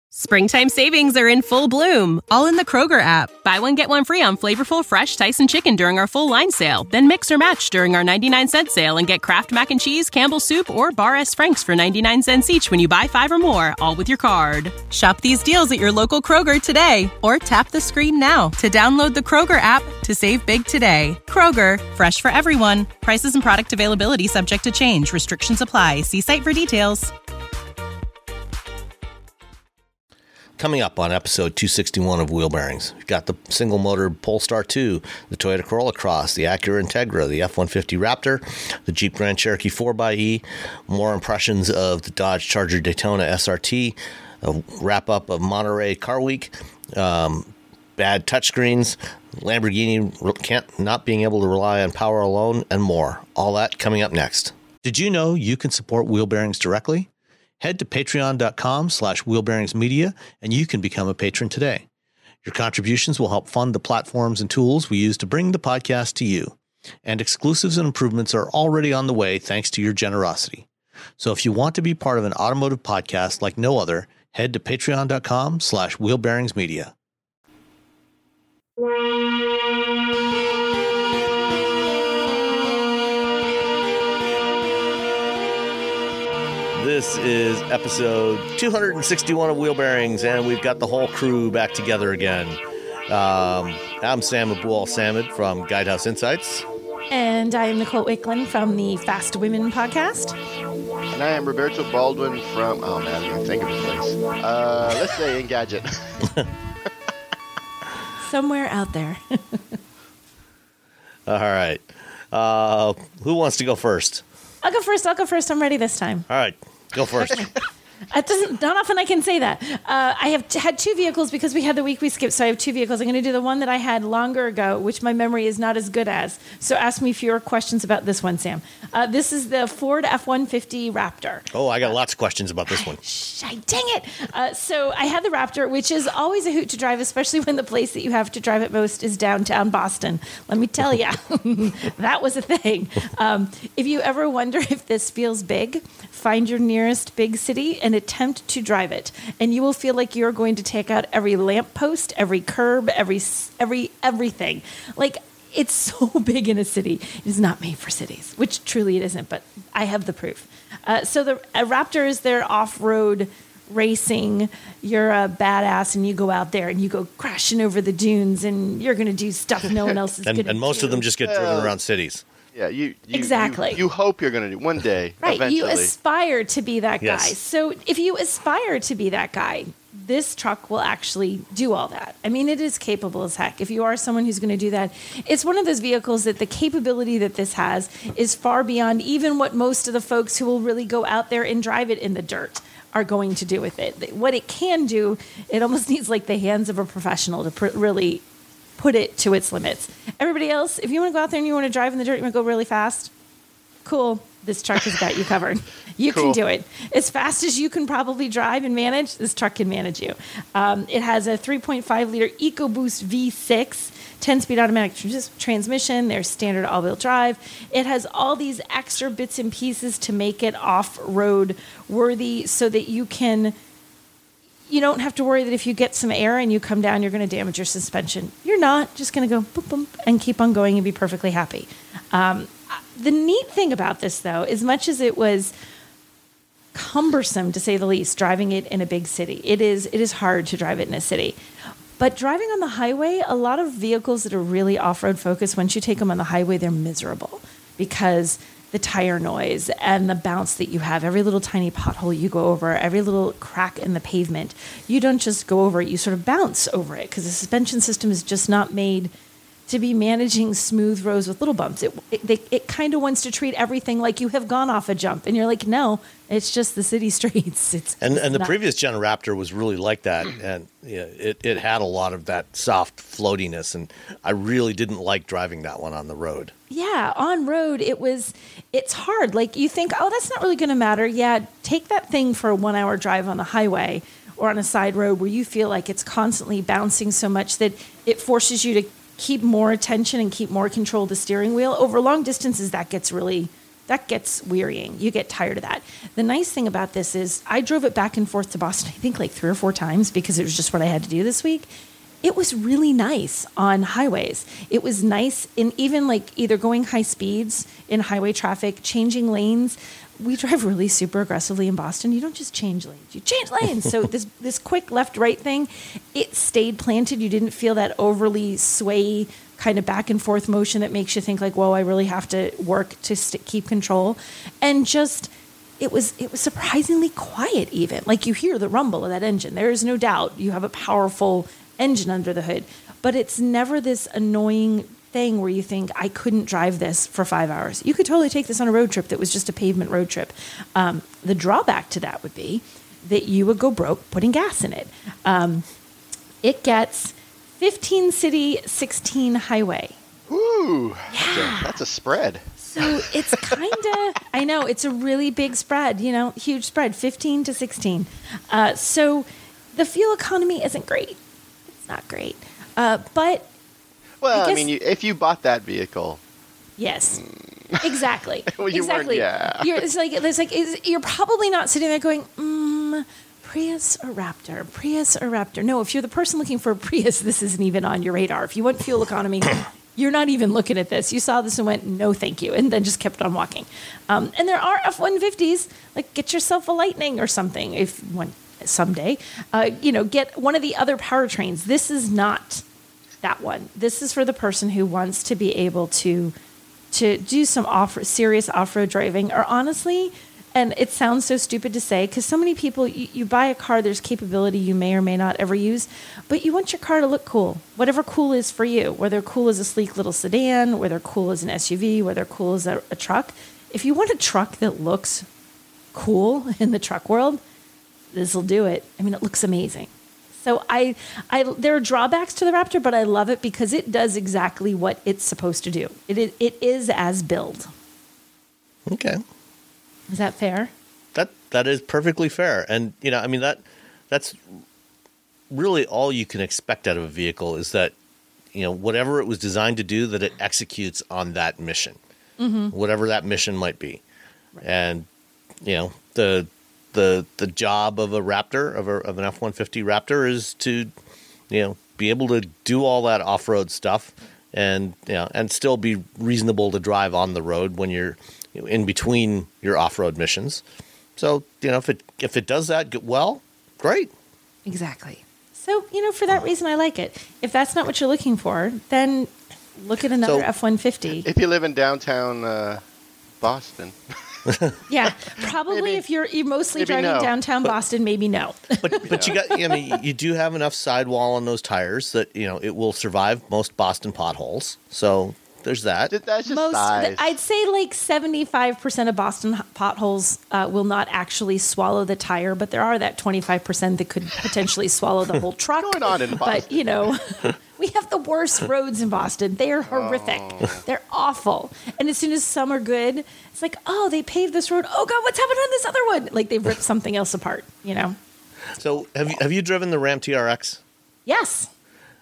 Springtime savings are in full bloom, all in the Kroger app. Buy one, get one free on flavorful, fresh Tyson chicken during our full line sale. Then mix or match during our 99-cent sale and get Kraft Mac and Cheese, Campbell's Soup, or Bar S. Frank's for 99 cents each when you buy 5 or more, all with your card. Shop these deals at your local Kroger today, or tap the screen now to download the Kroger app to save big today. Kroger, fresh for everyone. Prices and product availability subject to change. Restrictions apply. See site for details. Coming up on episode 261 of Wheel Bearings, we've got the single-motor Polestar 2, the Toyota Corolla Cross, the Acura Integra, the F-150 Raptor, the Jeep Grand Cherokee 4xE, more impressions of the Dodge Charger Daytona SRT, a wrap-up of Monterey Car Week, bad touchscreens, Lamborghini not being able to rely on power alone, and more. All that coming up next. Did you know you can support Wheel Bearings directly? Head to patreon.com/wheelbearingsmedia and you can become a patron today. Your contributions will help fund the platforms and tools we use to bring the podcast to you. And exclusives and improvements are already on the way thanks to your generosity. So if you want to be part of an automotive podcast like no other, head to patreon.com/wheelbearingsmedia. This is episode 261 of Wheel Bearings, and we've got the whole crew back together again. I'm Sam Abul-Samad from Guidehouse Insights. And I am Nicole Wicklund from the Fast Women podcast. And I am Roberto Baldwin from, I didn't even think of his place. Let's say Engadget. Somewhere out there. All right. Who wants to go first? I'll go first. I'm ready this time. All right. Go first. Not often I can say that. I have had two vehicles because we had the week we skipped, so I have two vehicles. I'm going to do the one that I had longer ago, which my memory is not as good as. So ask me fewer questions about this one, Sam. This is the Ford F-150 Raptor. Oh, I got lots of questions about this one. Dang it. So I had the Raptor, which is always a hoot to drive, especially when the place that you have to drive it most is downtown Boston. Let me tell you, that was a thing. If you ever wonder if this feels big, find your nearest big city and attempt to drive it, and you will feel like you're going to take out every lamppost, every curb, everything. Like, it's so big in a city. It is not made for cities, which truly it isn't, but I have the proof. So the Raptor is their off-road racing. You're a badass and you go out there and you go crashing over the dunes and you're going to do stuff no one else is going to do. And most of them just get driven around cities. Yeah, exactly. You hope you're going to do one day. Right, eventually. you aspire to be that guy. Yes. So if you aspire to be that guy, this truck will actually do all that. I mean, it is capable as heck. If you are someone who's going to do that, it's one of those vehicles that the capability that this has is far beyond even what most of the folks who will really go out there and drive it in the dirt are going to do with it. What it can do, it almost needs like the hands of a professional to really put it to its limits. Everybody else, if you want to go out there and you want to drive in the dirt, you want to go really fast, cool. This truck has got you covered. You can do it. As fast as you can probably drive and manage, this truck can manage you. It has a 3.5-liter EcoBoost V6, 10-speed automatic transmission. There's standard all-wheel drive. It has all these extra bits and pieces to make it off-road worthy so that you don't have to worry that if you get some air and you come down, you're going to damage your suspension. You're not. Just going to go boop, boop, and keep on going and be perfectly happy. The neat thing about this, though, as much as it was cumbersome, to say the least, driving it in a big city, it is hard to drive it in a city. But driving on the highway, a lot of vehicles that are really off-road focused, once you take them on the highway, they're miserable because the tire noise and the bounce that you have, every little tiny pothole you go over, every little crack in the pavement, you don't just go over it, you sort of bounce over it because the suspension system is just not made to be managing smooth roads with little bumps. It kind of wants to treat everything like you have gone off a jump. And you're like, no, it's just the city streets. And the previous Gen Raptor was really like that. And it had a lot of that soft floatiness. And I really didn't like driving that one on the road. Yeah, on road, it's hard. Like you think, oh, that's not really going to matter. Yeah, take that thing for a 1-hour drive on the highway or on a side road where you feel like it's constantly bouncing so much that it forces you to keep more attention and keep more control of the steering wheel. Over long distances, that gets really that gets wearying. You get tired of that. The nice thing about this is I drove it back and forth to Boston, I think like 3 or 4 times because it was just what I had to do this week. It was really nice on highways. It was nice in even like either going high speeds in highway traffic, changing lanes. We drive really super aggressively in Boston. You don't just change lanes, you change lanes. So this quick left-right thing, it stayed planted. You didn't feel that overly sway kind of back and forth motion that makes you think like, whoa, I really have to work to keep control. And just, it was surprisingly quiet even. Like you hear the rumble of that engine. There is no doubt you have a powerful engine under the hood, but it's never this annoying thing where you think I couldn't drive this for 5 hours. You could totally take this on a road trip that was just a pavement road trip. The drawback to that would be that you would go broke putting gas in it. It gets 15 city, 16 highway. Ooh, Yeah. that's a spread. So it's kind of, I know, it's a really big spread, huge spread, 15 to 16. So the fuel economy isn't great. It's not great. But Well, I I mean, if you bought that vehicle, yes, exactly. Well, you weren't- exactly. yeah. You're probably not sitting there going, Prius or Raptor. No, if you're the person looking for a Prius, this isn't even on your radar. If you want fuel economy, you're not even looking at this. You saw this and went, no, thank you, and then just kept on walking. And there are F-150s, like get yourself a Lightning or something if one someday. Get one of the other powertrains. This is not that one. This is for the person who wants to be able to do some serious off-road driving, or honestly, and it sounds so stupid to say, because so many people, you buy a car, there's capability you may or may not ever use, but you want your car to look cool. Whatever cool is for you, whether cool is a sleek little sedan, whether cool is an SUV, whether cool is a truck. If you want a truck that looks cool in the truck world, this will do it. I mean, it looks amazing. So there are drawbacks to the Raptor, but I love it because it does exactly what it's supposed to do. It is as build. Okay. Is that fair? That is perfectly fair. And, that's really all you can expect out of a vehicle is that, whatever it was designed to do, that it executes on that mission, whatever that mission might be. Right. And, the job of a Raptor, of an F-150 Raptor, is to, be able to do all that off-road stuff and still be reasonable to drive on the road when you're in between your off-road missions. So, if it does that well, great. Exactly. So, for that reason, I like it. If that's not what you're looking for, then look at another F-150. If you live in downtown Boston. Yeah, probably Maybe. If you're mostly driving no. downtown Boston, maybe no. But you got, you do have enough sidewall on those tires that, it will survive most Boston potholes. So there's that. That's just size. I'd say like 75% of Boston potholes will not actually swallow the tire, but there are that 25% that could potentially swallow the whole truck. What's going on in Boston? But, we have the worst roads in Boston. They are horrific. They're awful. And as soon as some are good, it's like, oh, they paved this road. Oh, God, what's happened on this other one? Like they've ripped something else apart, So have you driven the Ram TRX? Yes.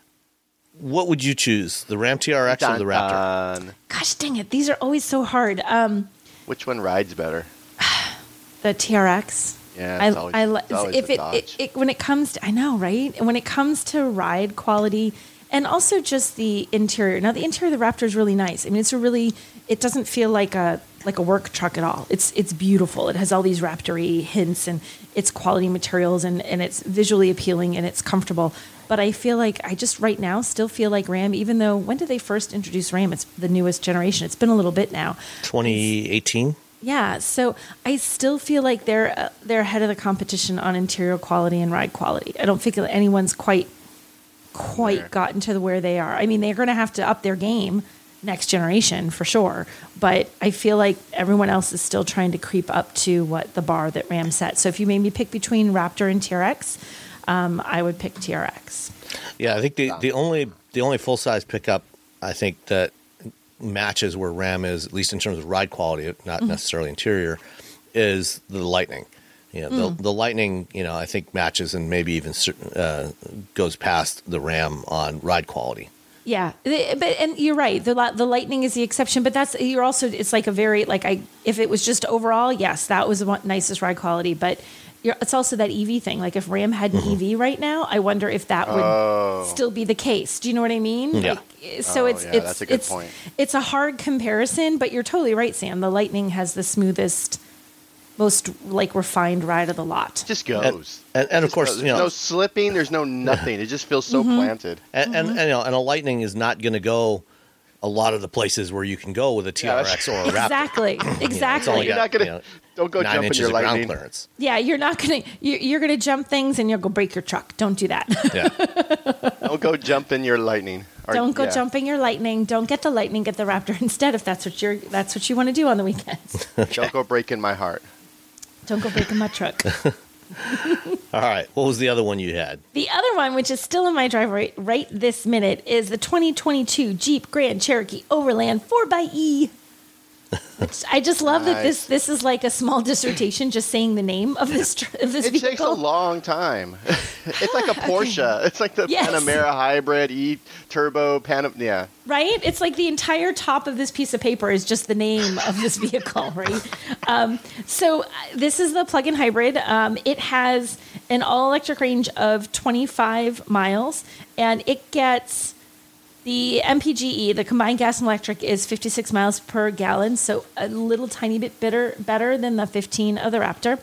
What would you choose, the Ram TRX or the Raptor? Gosh, dang it. These are always so hard. Which one rides better? The TRX. Yeah, it's always the Dodge. When it comes to, I know, right? And when it comes to ride quality and also just the interior. Now, the interior of the Raptor is really nice. I mean, it doesn't feel like a work truck at all. It's beautiful. It has all these Raptor-y hints and it's quality materials and it's visually appealing and it's comfortable. But I feel like I just right now still feel like Ram, even though when did they first introduce Ram? It's the newest generation. It's been a little bit now. 2018? Yeah. So I still feel like they're ahead of the competition on interior quality and ride quality. I don't think that anyone's quite gotten to where they are. I mean, they're going to have to up their game next generation for sure. But I feel like everyone else is still trying to creep up to what the bar that Ram set. So if you made me pick between Raptor and TRX, I would pick TRX. Yeah, I think the only full size pickup I think that matches where Ram is, at least in terms of ride quality, not necessarily interior, is the Lightning. The Lightning, I think matches and maybe even goes past the Ram on ride quality. Yeah, and you're right. The Lightning is the exception, but it's like a very if it was just overall, yes, that was the nicest ride quality. But it's also that EV thing. Like if Ram had an EV right now, I wonder if that would still be the case. Do you know what I mean? Yeah. That's a good point. It's a hard comparison, but you're totally right, Sam. The Lightning has the smoothest, most refined ride of the lot. Just goes. And of course, there's no slipping. There's no nothing. It just feels so planted. And a Lightning is not going to go a lot of the places where you can go with a TRX or a Raptor. Exactly. You're not gonna. Don't go 9 jump in inches your of Lightning. ground clearance. Yeah, you're not gonna. You're gonna jump things and you'll go break your truck. Don't do that. Yeah. Don't go jump in your Lightning. Don't go jumping your Lightning. Don't get the Lightning. Get the Raptor instead if that's what you want to do on the weekends. Don't go breaking my heart. Don't go breaking my truck. All right. What was the other one you had? The other one, which is still in my driveway right this minute, is the 2022 Jeep Grand Cherokee Overland 4xe. I just love that this is like a small dissertation just saying the name of this vehicle. It takes a long time. It's like a Porsche. It's like the Panamera Hybrid E-Turbo Yeah. Right? It's like the entire top of this piece of paper is just the name of this vehicle, right? So this is the plug-in hybrid. It has an all-electric range of 25 miles, and it gets... The MPGe, the combined gas and electric, is 56 miles per gallon, so a little tiny bit better than the 15 of the Raptor.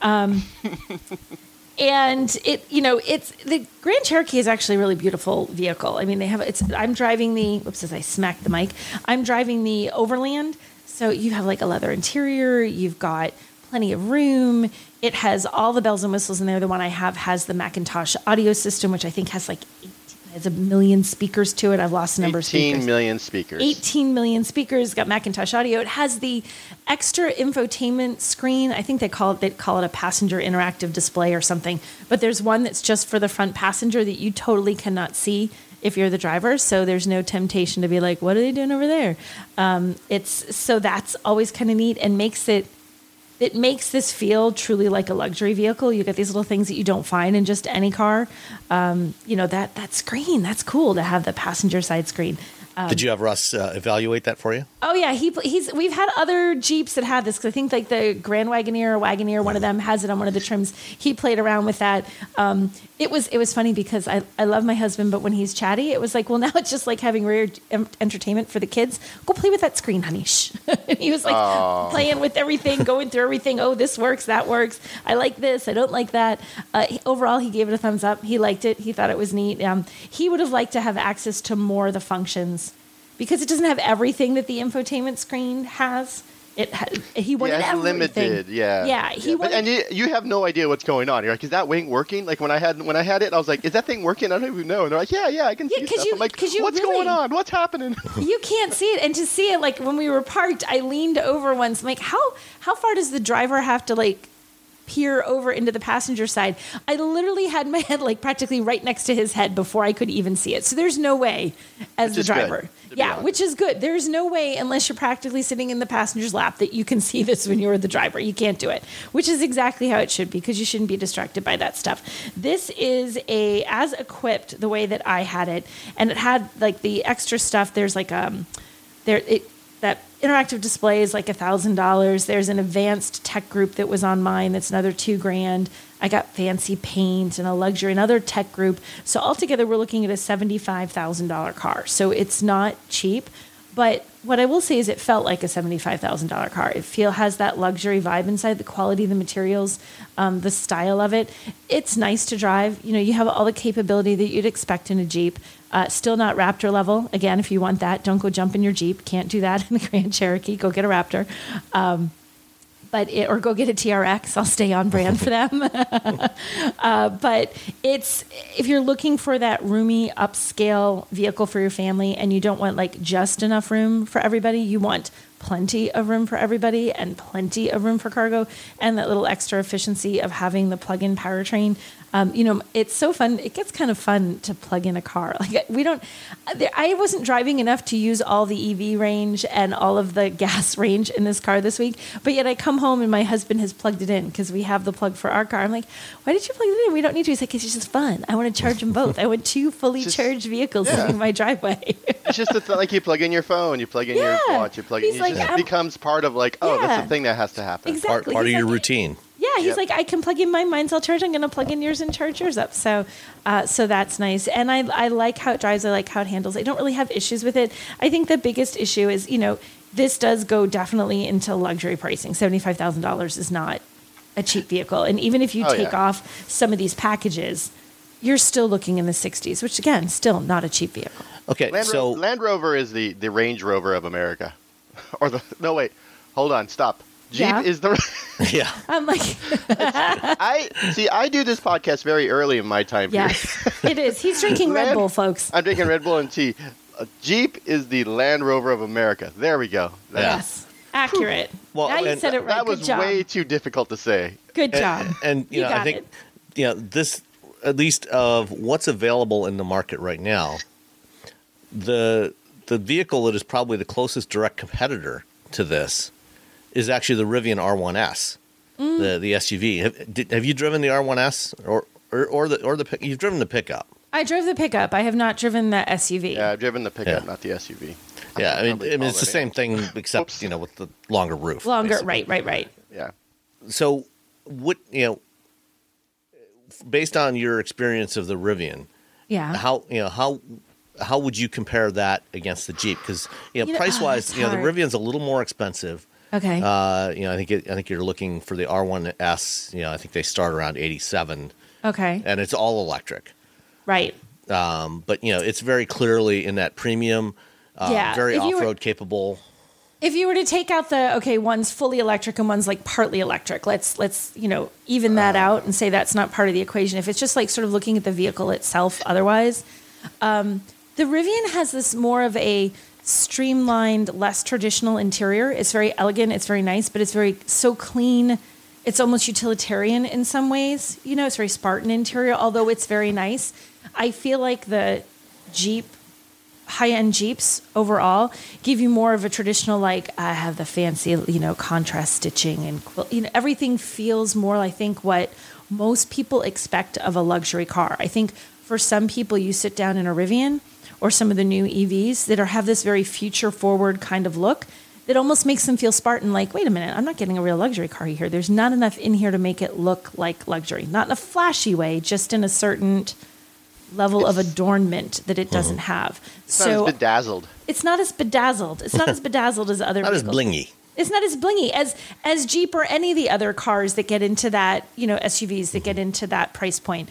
And it's the Grand Cherokee is actually a really beautiful vehicle. I mean, I'm driving as I smacked the mic. I'm driving the Overland, so you have like a leather interior. You've got plenty of room. It has all the bells and whistles in there. The one I have has the Macintosh audio system, which I think has has 1 million speakers to it. I've lost the number of speakers. 18 million speakers. 18 million speakers. Got Macintosh audio. It has the extra infotainment screen. I think they call it a passenger interactive display or something. But there's one that's just for the front passenger that you totally cannot see if you're the driver. So there's no temptation to be like, what are they doing over there? So that's always kind of neat and makes this feel truly like a luxury vehicle. You get these little things that you don't find in just any car. That screen, that's cool to have the passenger side screen. Did you have Russ evaluate that for you? Oh yeah, we've had other Jeeps that had this, because I think like the Grand Wagoneer or Wagoneer, one of them has it on one of the trims. He played around with that. It was funny because I love my husband, but when he's chatty, it was like, well, now it's just like having rare entertainment for the kids. Go play with that screen, honey. And he was like playing with everything, going through everything. Oh, this works, that works. I like this, I don't like that. Overall, he gave it a thumbs up. He liked it. He thought it was neat. He would have liked to have access to more of the functions, because it doesn't have everything that the infotainment screen has. He wanted it's everything. Limited. Yeah. And you have no idea what's going on. You're like, is that wing working? Like when I had it, I was like, is that thing working? I don't even know. And they're like, yeah, I can see stuff. I'm like, what's going on? What's happening? You can't see it. And to see it, like when we were parked, I leaned over once. I'm like, how far does the driver have to like peer over into the passenger side? I literally had my head like practically right next to his head before I could even see it. So there's no way as the driver. Yeah, which is good. There's no way, unless you're practically sitting in the passenger's lap, that you can see this when you're the driver. You can't do it, which is exactly how it should be, because you shouldn't be distracted by that stuff. This is as equipped the way that I had it, and it had like the extra stuff. There's like that interactive display is like $1,000. There's an advanced tech group that was on mine that's another $2,000. I got fancy paint and a luxury, another tech group. So altogether, we're looking at a $75,000 car. So it's not cheap, but what I will say is it felt like a $75,000 car. It has that luxury vibe inside, the quality of the materials, the style of it. It's nice to drive. You have all the capability that you'd expect in a Jeep. Still not Raptor level. Again, if you want that, don't go jump in your Jeep. Can't do that in the Grand Cherokee. Go get a Raptor. Or go get a TRX. I'll stay on brand for them. But if you're looking for that roomy upscale vehicle for your family, and you don't want like just enough room for everybody, you want plenty of room for everybody and plenty of room for cargo, and that little extra efficiency of having the plug-in powertrain. It's so fun. It gets kind of fun to plug in a car. Like I wasn't driving enough to use all the EV range and all of the gas range in this car this week. But yet I come home and my husband has plugged it in because we have the plug for our car. I'm like, why did you plug it in? We don't need to. He's like, it's just fun. I want to charge them both. I want 2 fully charged vehicles in my driveway. It's just like you plug in your phone, you plug in your watch, you plug in. It just becomes part of like, that's the thing that has to happen. Exactly. Part of your routine. Yeah, he's like, I can plug in mine's all charged. I'm going to plug in yours and charge yours up. So that's nice. And I like how it drives. I like how it handles. I don't really have issues with it. I think the biggest issue is, this does go definitely into luxury pricing. $75,000 is not a cheap vehicle. And even if you take off some of these packages, you're still looking in the 60s, which again, still not a cheap vehicle. Okay, Land Rover is the Range Rover of America. Hold on, stop. Jeep is the... Yeah. I'm like... I do this podcast very early in my time period. Yes, it is. He's drinking Red Bull, folks. I'm drinking Red Bull and tea. Jeep is the Land Rover of America. There we go. Yes. Accurate. Well, now you said it right. That was way too difficult to say. Good job. And I think, this, at least of what's available in the market right now, the vehicle that is probably the closest direct competitor to this is actually the Rivian R1S, the SUV. Have you driven the R1S or you've driven the pickup? I drove the pickup. I have not driven the SUV. Yeah, I've driven the pickup, not the SUV. Yeah, I mean it's the same thing except with the longer roof. Longer, basically. Right. Yeah. So, what based on your experience of the Rivian, how would you compare that against the Jeep? Because price wise, the Rivian's a little more expensive. Okay. I think you're looking for the R1S. I think they start around 87. Okay. And it's all electric. Right. But it's very clearly in that premium, very off-road capable. If you were to take out one's fully electric and one's like partly electric, let's even that out and say that's not part of the equation. If it's just like sort of looking at the vehicle itself, otherwise, the Rivian has this more of a streamlined, less traditional interior. It's very elegant. It's very nice, but it's so clean. It's almost utilitarian in some ways. It's very Spartan interior, although it's very nice. I feel like the Jeep, high-end Jeeps overall, give you more of a traditional, I have the fancy, contrast stitching and everything feels more, I think, what most people expect of a luxury car. I think for some people, you sit down in a Rivian or some of the new EVs that have this very future-forward kind of look that almost makes them feel Spartan, like, wait a minute, I'm not getting a real luxury car here. There's not enough in here to make it look like luxury. Not in a flashy way, just in a certain level of adornment that it doesn't have. It's not as bedazzled. It's not as bedazzled. It's not as bedazzled as other vehicles. Not as blingy. It's not as blingy as Jeep or any of the other cars that get into that, SUVs that get into that price point.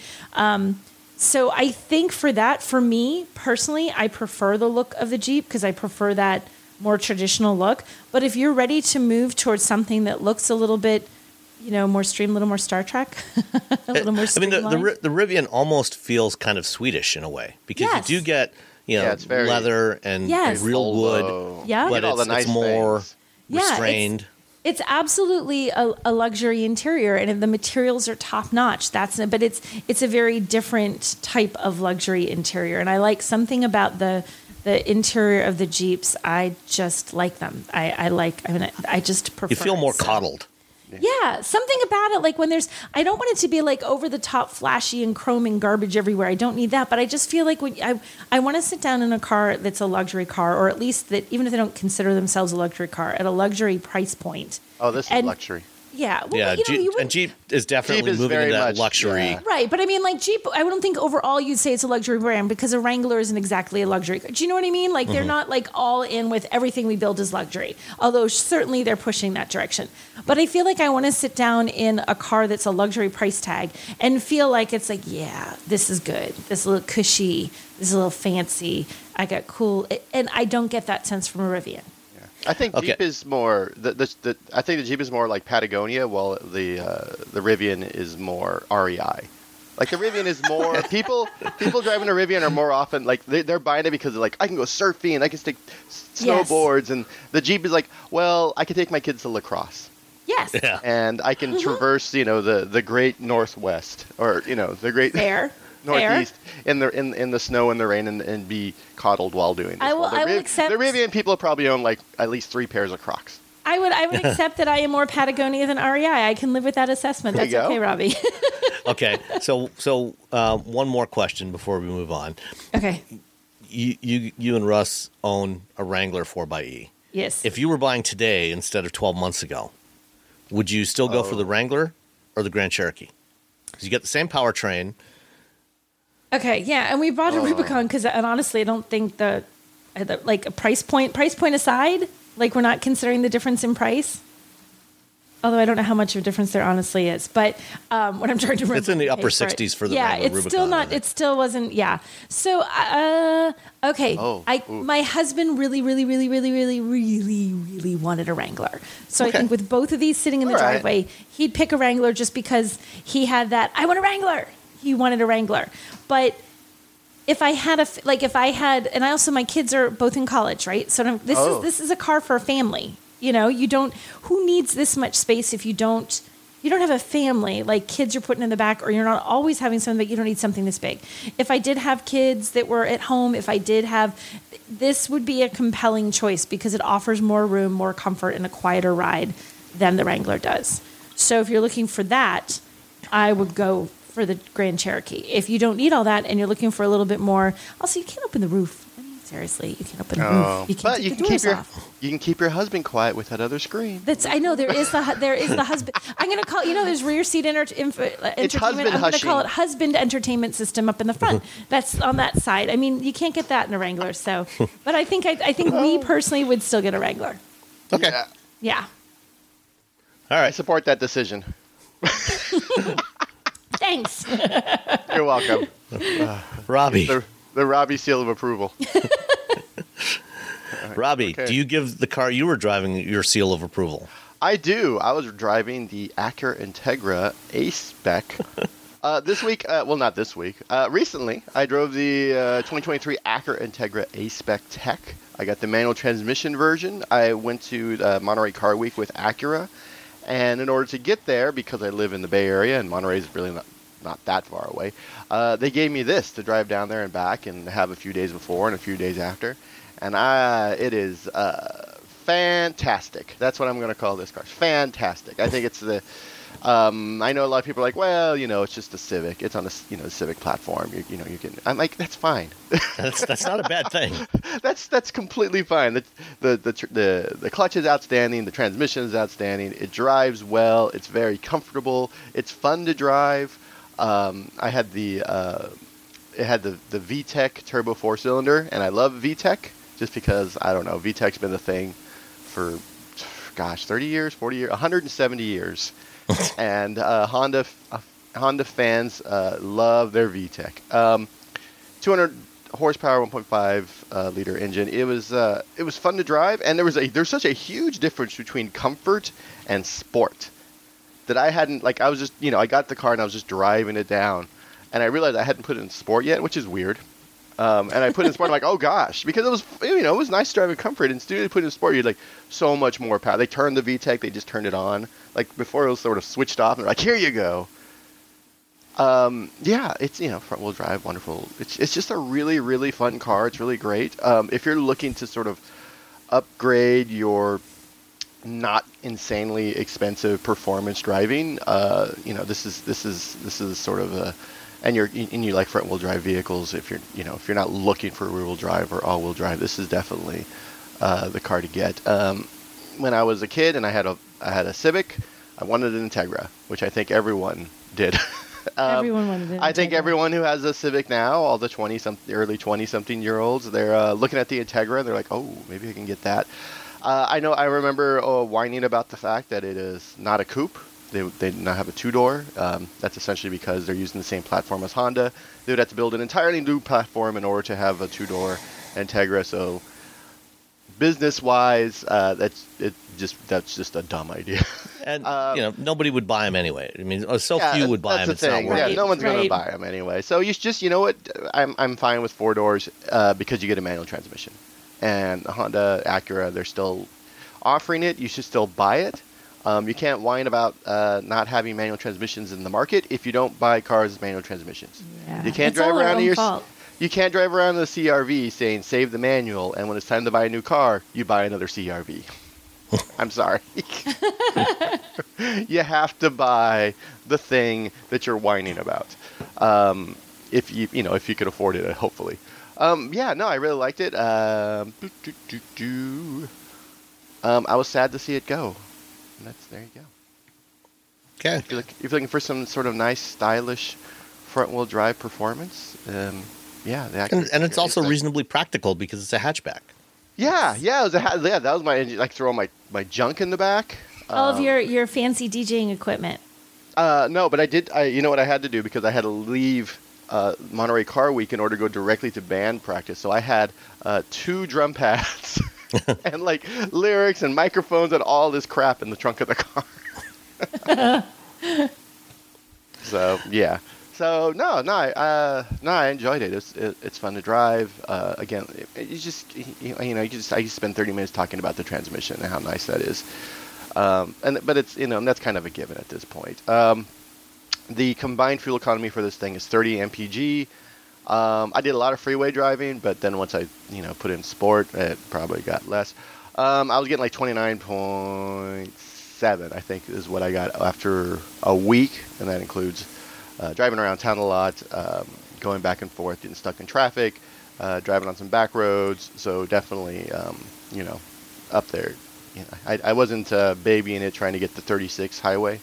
So I think for me personally, I prefer the look of the Jeep because I prefer that more traditional look. But if you're ready to move towards something that looks a little bit, more a little more Star Trek, a little more streamlined. I mean, the Rivian almost feels kind of Swedish in a way because you do get, it's very, leather and real wood, but it's more restrained. It's absolutely a luxury interior, and the materials are top notch. But it's a very different type of luxury interior, and I like something about the interior of the Jeeps. I just like them. I just prefer. You feel more coddled. Yeah, something about it, like when I don't want it to be like over the top flashy and chrome and garbage everywhere. I don't need that, but I just feel like when I want to sit down in a car that's a luxury car, or at least that even if they don't consider themselves a luxury car, at a luxury price point. Oh, this is luxury. Yeah. Well, and Jeep is definitely moving into that luxury. Yeah. Right. But I mean, like Jeep, I don't think overall you'd say it's a luxury brand because a Wrangler isn't exactly a luxury. Do you know what I mean? Like they're not like all in with everything we build is luxury, although certainly they're pushing that direction. But I feel like I want to sit down in a car that's a luxury price tag and feel like it's like, yeah, this is good. This is a little cushy. This is a little fancy. I got cool. And I don't get that sense from a Rivian. I think Jeep is more. I think the Jeep is more like Patagonia, while the Rivian is more REI. Like the Rivian is more people driving a Rivian are more often like they're buying it because they're like, I can go surfing, I can take snowboards, and the Jeep is like, well, I can take my kids to lacrosse. Yes. Yeah. and I can traverse, the great northwest, or the great Fair. northeast in the snow and the rain, and be coddled while doing this. I will accept. The Rivian people probably own like at least 3 pairs of Crocs. I would accept that I am more Patagonia than REI. I can live with that assessment. There you That's go. okay, Robbie. Okay. So one more question before we move on. Okay. You and Russ own a Wrangler 4xe. Yes. If you were buying today instead of 12 months ago, would you still go for the Wrangler or the Grand Cherokee? Because you get the same powertrain. Okay, yeah, and we bought a Rubicon and honestly, I don't think like a price point aside, like we're not considering the difference in price. Although I don't know how much of a difference there honestly is, but what I'm trying to remember, It's in the upper 60s for the Wrangler it's Rubicon, still I not. think. It still wasn't. Yeah. So okay, my husband really wanted a Wrangler. So I think with both of these sitting in the All right. driveway, he'd pick a Wrangler just because he had that. I want a Wrangler. He wanted a Wrangler, but. If I had and my kids are both in college, right? So this is a car for a family. Who needs this much space if you don't have a family, like kids you're putting in the back, or you're not always having something, but you don't need something this big. If I did have kids that were at home, this would be a compelling choice because it offers more room, more comfort, and a quieter ride than the Wrangler does. So if you're looking for that, I would go for the Grand Cherokee. If you don't need all that and you're looking for a little bit more, also you can't open the roof. I mean, seriously, you can't open the roof. You can't take the doors off. You can keep your husband quiet with that other screen. I know there is the husband. I'm going to call there's rear seat entertainment. husband I'm going to call it hushing. husband entertainment system up in the front. That's on that side. I mean, you can't get that in a Wrangler. So, but I think we personally would still get a Wrangler. Okay. Yeah, Yeah. All I right. support that decision. Thanks. You're welcome. Robbie. The Robbie seal of approval. Robbie, okay. do you give the car you were driving your seal of approval? I do. I was driving the Acura Integra A-Spec. This week, not this week. Recently, I drove the 2023 Acura Integra A-Spec Tech. I got the manual transmission version. I went to Monterey Car Week with Acura. And in order to get there, because I live in the Bay Area and Monterey is really not that far away, they gave me this to drive down there and back and have a few days before and a few days after. And it is fantastic. That's what I'm going to call this car. Fantastic. I think it's I know a lot of people are like, well, it's just a Civic. It's on the Civic platform. You can. I'm like, that's fine. That's not a bad thing. That's completely fine. The clutch is outstanding. The transmission is outstanding. It drives well. It's very comfortable. It's fun to drive. I had it had the VTEC turbo 4-cylinder, and I love VTEC just because I don't know. VTEC's been the thing for 30 years, 40 years, 170 years. And Honda fans love their VTEC. 200 horsepower, 1.5 liter engine. It was fun to drive, and there's such a huge difference between comfort and sport that I hadn't, I was just, I got the car and I was just driving it down, and I realized I hadn't put it in sport yet, which is weird. And I put it in sport, I'm like, oh gosh, because it was nice driving comfort, and instead of putting it in sport, you had so much more power. They turned the VTEC, they just turned it on. Before it was sort of switched off, and they're like, here you go. It's, front wheel drive, wonderful. It's just a really, really fun car. It's really great. If you're looking to sort of upgrade your not insanely expensive performance driving, this is sort of a, and you like front wheel drive vehicles. If you're not looking for rear wheel drive or all wheel drive, this is definitely the car to get. When I was a kid and I had a Civic, I wanted an Integra, which I think everyone did. Everyone wanted an I think Integra. everyone who has a Civic now, all the early 20-something year olds, they're looking at the Integra and they're like, oh, maybe I can get that. I remember whining about the fact that it is not a coupe. They do not have a two-door. That's essentially because they're using the same platform as Honda. They would have to build an entirely new platform in order to have a two-door Integra. So business-wise, that's just a dumb idea. And nobody would buy them anyway. I mean, few would buy them. That's the It's not thing. worth Yeah, it. no one's going Right. to buy them anyway. So you know what? I'm fine with 4 doors because you get a manual transmission. And Honda, Acura, they're still offering it. You should still buy it. You can't whine about not having manual transmissions in the market if you don't buy cars with manual transmissions. Yeah. You can't It's drive all our around in own your fault. you can't drive around in the CRV saying save the manual, and when it's time to buy a new car, you buy another CRV. I'm sorry. You have to buy the thing that you're whining about. If you could afford it, hopefully. I really liked it. I was sad to see it go. And there you go. Okay. If you're looking for some sort of nice, stylish front-wheel drive performance, And it's also reasonably practical because it's a hatchback. Yeah, that was my engine. Like throwing my junk in the back. All of your fancy DJing equipment. No, but you know what I had to do because I had to leave Monterey Car Week in order to go directly to band practice. So I had 2 drum pads and like lyrics and microphones and all this crap in the trunk of the car. So yeah. So I enjoyed it. It's fun to drive. Again, I just spend 30 minutes talking about the transmission and how nice that is. But it's that's kind of a given at this point. The combined fuel economy for this thing is 30 mpg. I did a lot of freeway driving, but then once I put in sport, it probably got less. I was getting like 29.7, I think, is what I got after a week, and that includes driving around town a lot, going back and forth, getting stuck in traffic, driving on some back roads. So definitely, up there. I wasn't babying it, trying to get the 36 highway.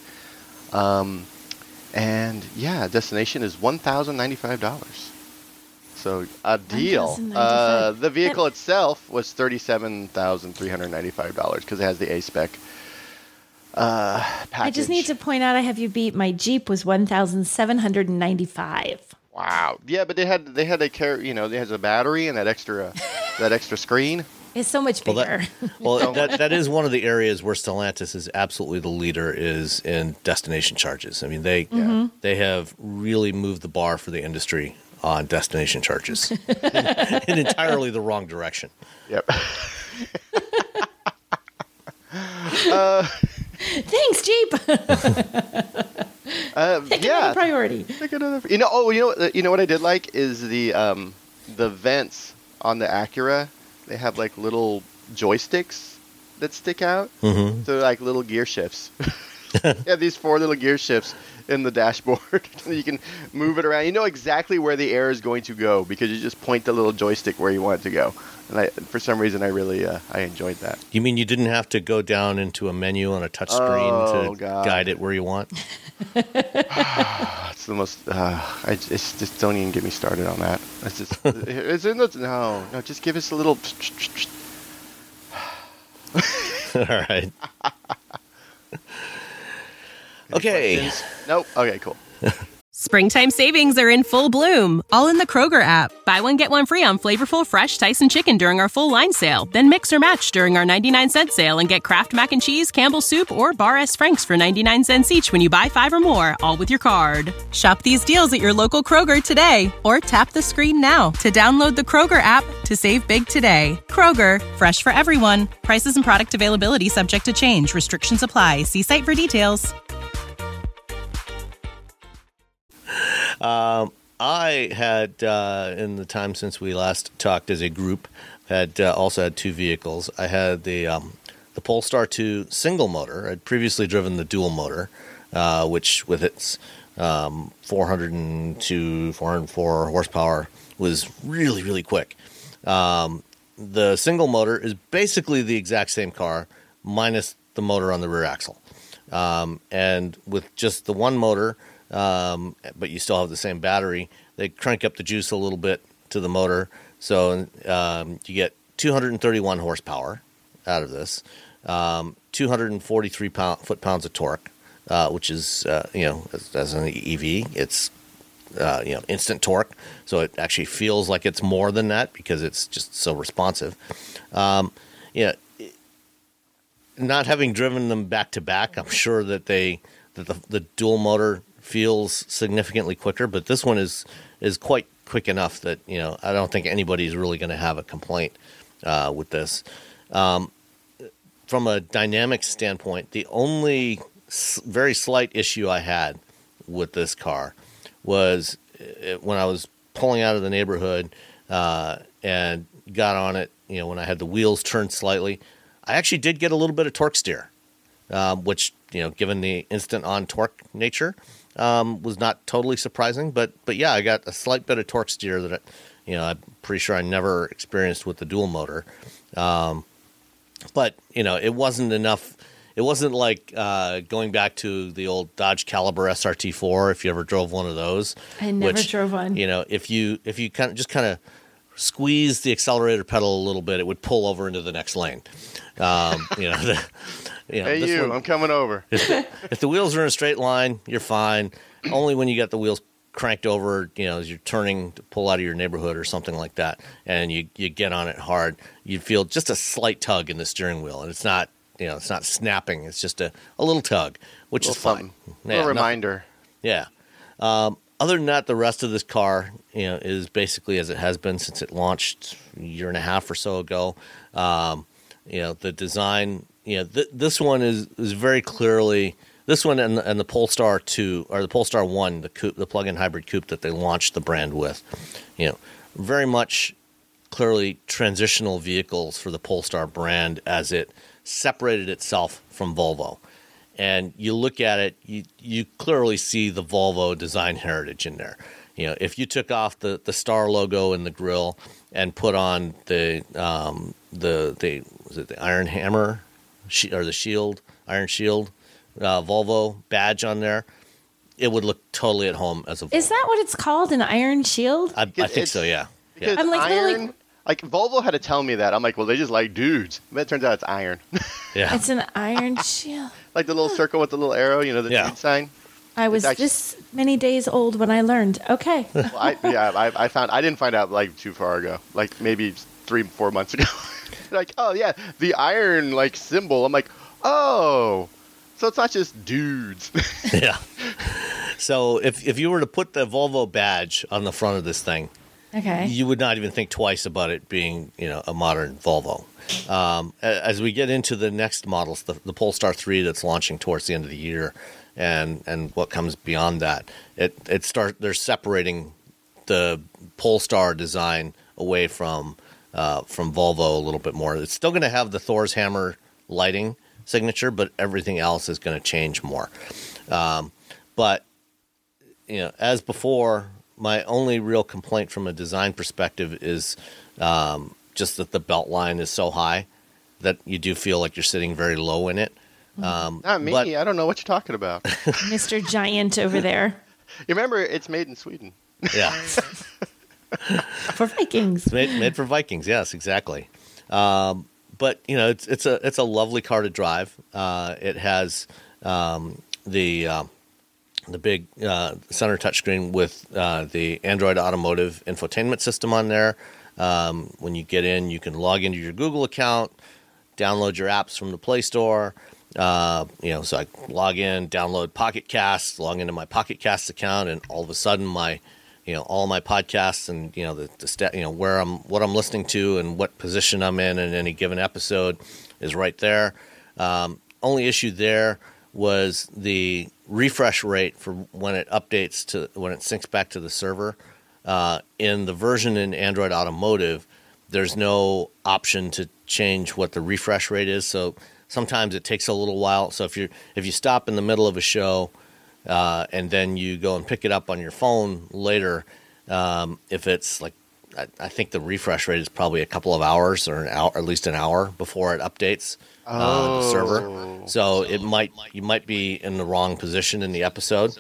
Destination is $1,095. So a deal. The vehicle itself was $37,395 because it has the A-spec package. I just need to point out I have you beat. My Jeep was $1,795. Wow. Yeah, but they had they has a battery and that extra screen. It's so much bigger. That is one of the areas where Stellantis is absolutely the leader is in destination charges. I mean, they have really moved the bar for the industry on destination charges in entirely the wrong direction. Yep. Thanks, Jeep. Take another priority. You know what I did like is the vents on the Acura. They have like little joysticks that stick out. Mm-hmm. So they're like little gear shifts. You have these 4 little gear shifts in the dashboard. You can move it around. You know exactly where the air is going to go because you just point the little joystick where you want it to go. And for some reason, I really I enjoyed that. You mean you didn't have to go down into a menu on a touch screen to guide it where you want? It's the most. Just don't even get me started on that. It's just. No. Just give us a little. All right. Okay. Questions? Nope. Okay. Cool. Springtime savings are in full bloom, all in the Kroger app. Buy one, get one free on flavorful, fresh Tyson chicken during our full line sale. Then mix or match during our 99-cent sale and get Kraft Mac and Cheese, Campbell's Soup, or Bar S. Frank's for 99 cents each when you buy 5 or more, all with your card. Shop these deals at your local Kroger today, or tap the screen now to download the Kroger app to save big today. Kroger, fresh for everyone. Prices and product availability subject to change. Restrictions apply. See site for details. I had, in the time since we last talked as a group, also had 2 vehicles. I had the Polestar 2 single motor. I'd previously driven the dual motor, which with its 402, 404 horsepower was really, really quick. The single motor is basically the exact same car, minus the motor on the rear axle. And with just the one motor, but you still have the same battery, they crank up the juice a little bit to the motor. So you get 231 horsepower out of this, 243 foot-pounds of torque, which is, as an EV, it's, instant torque. So it actually feels like it's more than that because it's just so responsive. Not having driven them back to back, I'm sure that the dual motor feels significantly quicker, but this one is quite quick enough that I don't think anybody's really going to have a complaint with this. from a dynamic standpoint, the only very slight issue I had with this car was when I was pulling out of the neighborhood and got on it, when I had the wheels turned slightly, I actually did get a little bit of torque steer, which, given the instant on torque nature, was not totally surprising. But yeah, I got a slight bit of torque steer that, I'm pretty sure I never experienced with the dual motor. But, it wasn't enough. It wasn't like going back to the old Dodge Caliber SRT4, if you ever drove one of those. I never drove one. If you kind of squeeze the accelerator pedal a little bit, it would pull over into the next lane. Hey, I'm coming over. If the wheels are in a straight line, you're fine. Only when you get the wheels cranked over, as you're turning to pull out of your neighborhood or something like that, and you get on it hard, you feel just a slight tug in the steering wheel, and it's not snapping. It's just a little tug, which is fine. A little reminder. Yeah. Other than that, the rest of this car, is basically as it has been since it launched a year and a half or so ago. The design, this one is very clearly, this one and the Polestar 2 or the Polestar 1, the coupe, the plug-in hybrid coupe that they launched the brand with, very much clearly transitional vehicles for the Polestar brand as it separated itself from Volvo. And you look at it, you clearly see the Volvo design heritage in there. If you took off the star logo in the grille and put on the Iron Hammer or the Shield, Iron Shield Volvo badge on there, it would look totally at home as a Volvo. Is that what it's called, an Iron Shield? I think so, yeah. I'm like, iron. Like Volvo had to tell me that. I'm like, well, they just like dudes. But it turns out it's iron. Yeah. It's an Iron Shield. Like the little circle with the little arrow, the dude sign. I was this many days old when I learned. Okay. Well, I didn't find out like too far ago, like maybe 3-4 months ago. Like, oh yeah, the iron like symbol. I'm like, oh, so it's not just dudes. Yeah. So if you were to put the Volvo badge on the front of this thing, okay, you would not even think twice about it being, a modern Volvo. As we get into the next models, the Polestar 3 that's launching towards the end of the year, and what comes beyond that, they're separating the Polestar design away from Volvo a little bit more. It's still going to have the Thor's hammer lighting signature, but everything else is going to change more. But as before, my only real complaint from a design perspective is just that the belt line is so high that you do feel like you're sitting very low in it. Not me. I don't know what you're talking about. Mr. Giant over there. You remember, it's made in Sweden. Yeah. For Vikings. It's made for Vikings. Yes, exactly. But it's a lovely car to drive. It has the big center touchscreen with the Android Automotive infotainment system on there. When you get in, you can log into your Google account, download your apps from the Play Store. So I log in, download Pocket Casts, log into my Pocket Casts account, and all of a sudden my all my podcasts and what I'm listening to and what position I'm in any given episode is right there. Only issue there was the refresh rate for when it updates when it syncs back to the server. In the version in Android Automotive, there's no option to change what the refresh rate is. So sometimes it takes a little while. So if you stop in the middle of a show and then you go and pick it up on your phone later, if it's like, I think the refresh rate is probably a couple of hours or at least an hour before it updates the server. So you might be in the wrong position in the episode.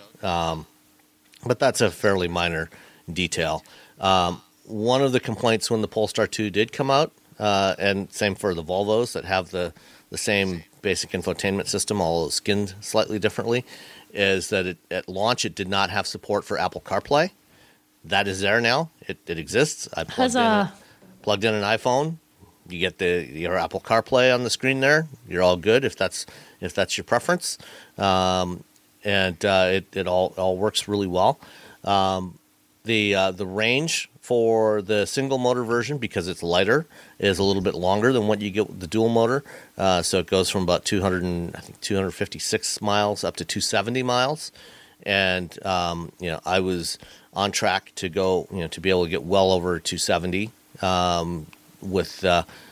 But that's a fairly minor detail. One of the complaints when the Polestar 2 did come out, and same for the Volvos that have the same basic infotainment system, although skinned slightly differently, is that at launch it did not have support for Apple CarPlay. That is there now. It exists. I plugged in an iPhone. You get your Apple CarPlay on the screen there. You're all good if that's your preference, and it all works really well. The range for the single motor version, because it's lighter, is a little bit longer than what you get with the dual motor. So it goes from about 256 miles up to 270 miles. And, I was on track to go, to be able to get well over 270 with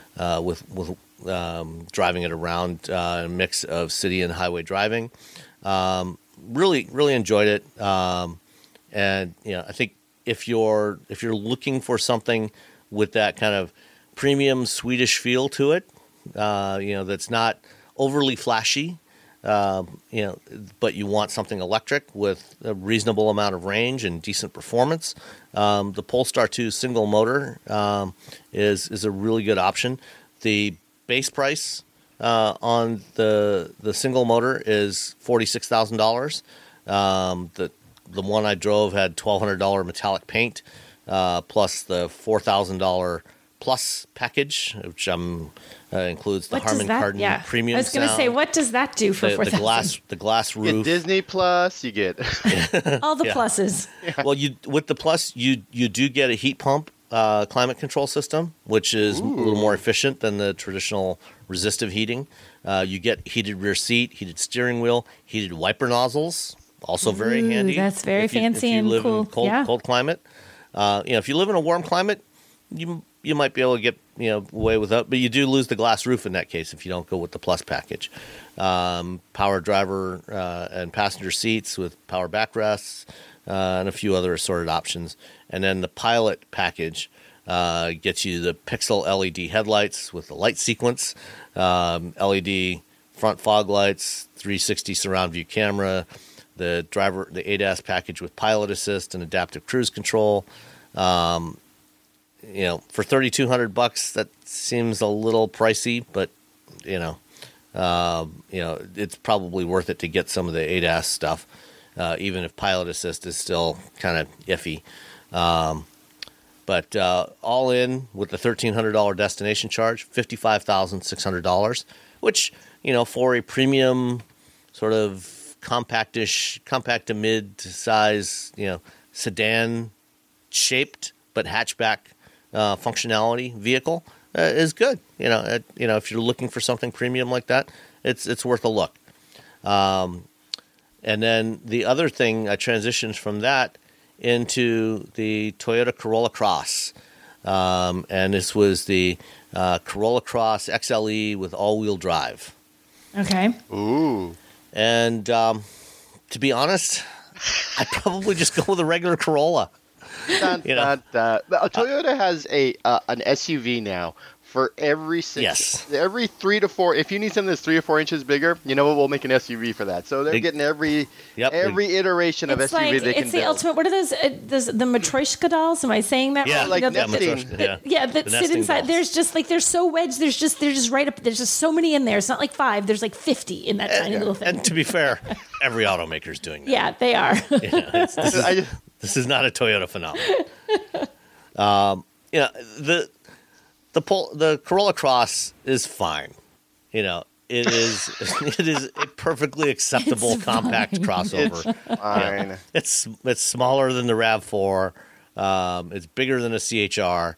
driving it around a mix of city and highway driving. Really, really enjoyed it. And I think if you're looking for something with that kind of premium Swedish feel to it, that's not overly flashy, but you want something electric with a reasonable amount of range and decent performance, the Polestar 2 single motor is a really good option. The base price on the single motor is $46,000. The one I drove had $1,200 metallic paint, plus the $4,000 plus package, which includes the Harman Kardon premium. I was going to say, what does that do for $4,000? The glass roof. You get Disney Plus. You get all the pluses. Yeah. Well, with the plus, you do get a heat pump climate control system, which is a little more efficient than the traditional resistive heating. You get heated rear seat, heated steering wheel, heated wiper nozzles. Also very handy. That's very fancy and live cool. In cold climate. If you live in a warm climate, you might be able to get away with that, but you do lose the glass roof in that case if you don't go with the plus package. Power driver and passenger seats with power backrests and a few other assorted options. And then the Pilot package gets you the Pixel LED headlights with the light sequence, LED front fog lights, 360 surround view camera, the ADAS package with Pilot Assist and adaptive cruise control. For $3,200, that seems a little pricey, but it's probably worth it to get some of the ADAS stuff, even if Pilot Assist is still kind of iffy. But all in with the $1,300 destination charge, $55,600, which for a premium sort of compact to mid-size, sedan shaped but hatchback functionality vehicle is good. If you're looking for something premium like that, it's worth a look. And then the other thing, I transitioned from that into the Toyota Corolla Cross, and this was the Corolla Cross XLE with all-wheel drive. Okay. Ooh. And to be honest, I'd probably just go with a regular Corolla. Toyota has an SUV now for every 3 to 4. If you need something that's 3 or 4 inches bigger, we'll make an SUV for that. So they're getting every iteration of SUV they can build. It's the ultimate. What are those? The Matryoshka dolls? Am I saying that? Yeah, right? nesting. That sit inside. Dolls. There's just they're so wedged. They're just right up. There's just so many in there. It's not like 5. There's like 50 in that tiny little thing. And to be fair, every automaker's doing that. Yeah, they are. This is not a Toyota phenomenon. The Corolla Cross is fine. It is a perfectly acceptable compact crossover. It's fine. It's smaller than the RAV4. It's bigger than a CHR.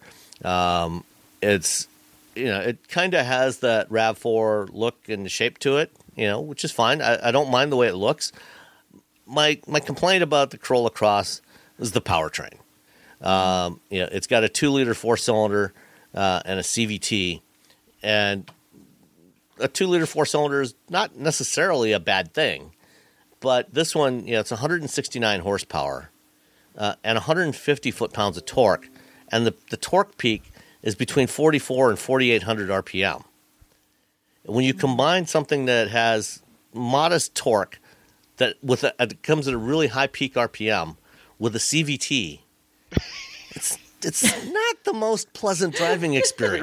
It kind of has that RAV4 look and shape to it, which is fine. I don't mind the way it looks. My complaint about the Corolla Cross is the powertrain. It's got a 2-liter 4-cylinder and a CVT, and a 2-liter 4-cylinder is not necessarily a bad thing, but this one, it's 169 horsepower and 150 foot-pounds of torque, and the torque peak is between 44 and 4,800 RPM. When you combine something that has modest torque that it comes at a really high peak RPM with a CVT, it's not the most pleasant driving experience.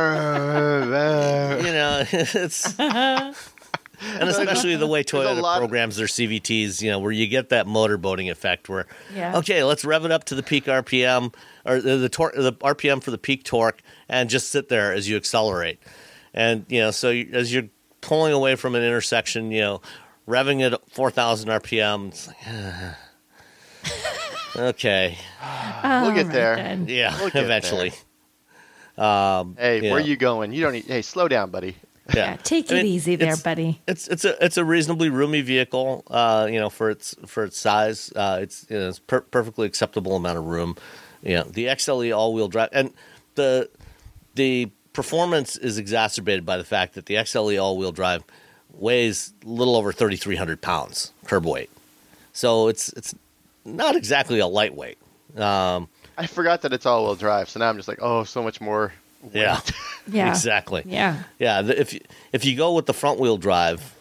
It's and especially the way Toyota programs their CVTs, where you get that motorboating effect where, okay, let's rev it up to the peak RPM or the RPM for the peak torque and just sit there as you accelerate. And, so as you're pulling away from an intersection, revving at 4,000 RPM, it's like, Okay. We'll get right there. then. Yeah, We'll get eventually. Hey, Yeah. where are you going? You don't need. Hey, slow down, buddy. Yeah, take it easy there, buddy. It's a reasonably roomy vehicle. For its size, it's perfectly acceptable amount of room. The XLE all-wheel drive, and the performance is exacerbated by the fact that the XLE all-wheel drive weighs a little over 3,300 pounds curb weight. So it's not exactly a lightweight. I forgot that it's all-wheel drive, so now I'm just like, oh, so much more. Yeah. Yeah. Exactly. Yeah. Yeah. If you go with the front wheel drive,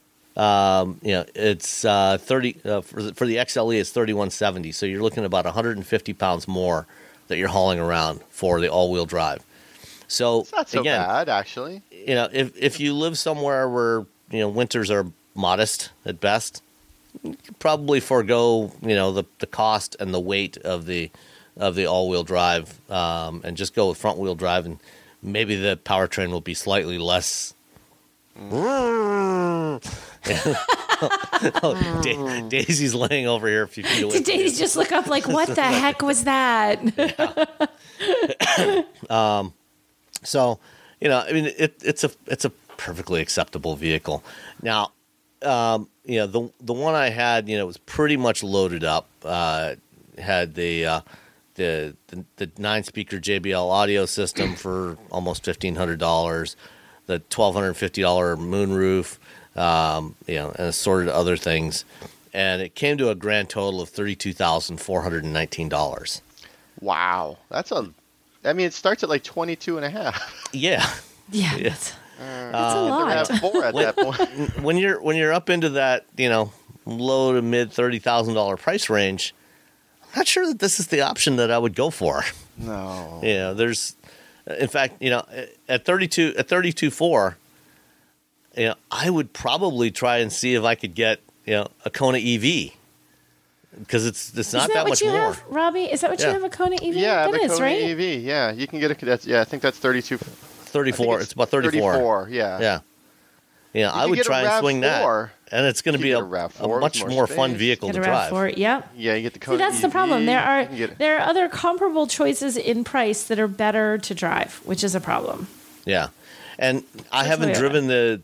it's 30 for the XLE. It's 3,170. So you're looking at about 150 pounds more that you're hauling around for the all wheel drive. So It's not so again, bad, actually. if you live somewhere where winters are modest at best, you could probably forego the cost and the weight of the all wheel drive, and just go with front wheel drive, and maybe the powertrain will be slightly less. Daisy's laying over here a few feet away. Did Daisy just look up like, what the heck was that? So, it's a perfectly acceptable vehicle. Now, the one I had, was pretty much loaded up. Had the 9-speaker JBL audio system for almost $1,500, the $1,250 moonroof, and assorted other things, and it came to a grand total of $32,419. Wow, it starts at like 22 and a half. Yeah, Yeah. Yeah. That's a lot. Have 4 at that point. when you're up into that low to mid $30,000 price range, I'm not sure that this is the option that I would go for. No. There's, in fact, at 32.4, I would probably try and see if I could get a Kona EV, because it's not that much more. Have, Robbie? Is that what you Yeah. have, a Kona EV? Yeah, that the is, Kona right? EV. Yeah, you can get I think that's 32. 34. It's about 34. 34. Yeah. Yeah. I could would get a try and swing that, RAV4. and it's going to be You a get a RAV4 with much more more fun space. vehicle Get to a drive. RAV4. Yep. Yeah, you get the See, Kona that's the EV, problem. you can get- There are other comparable choices in price that are better to drive, which is a problem. Yeah, and I That's haven't what I- driven the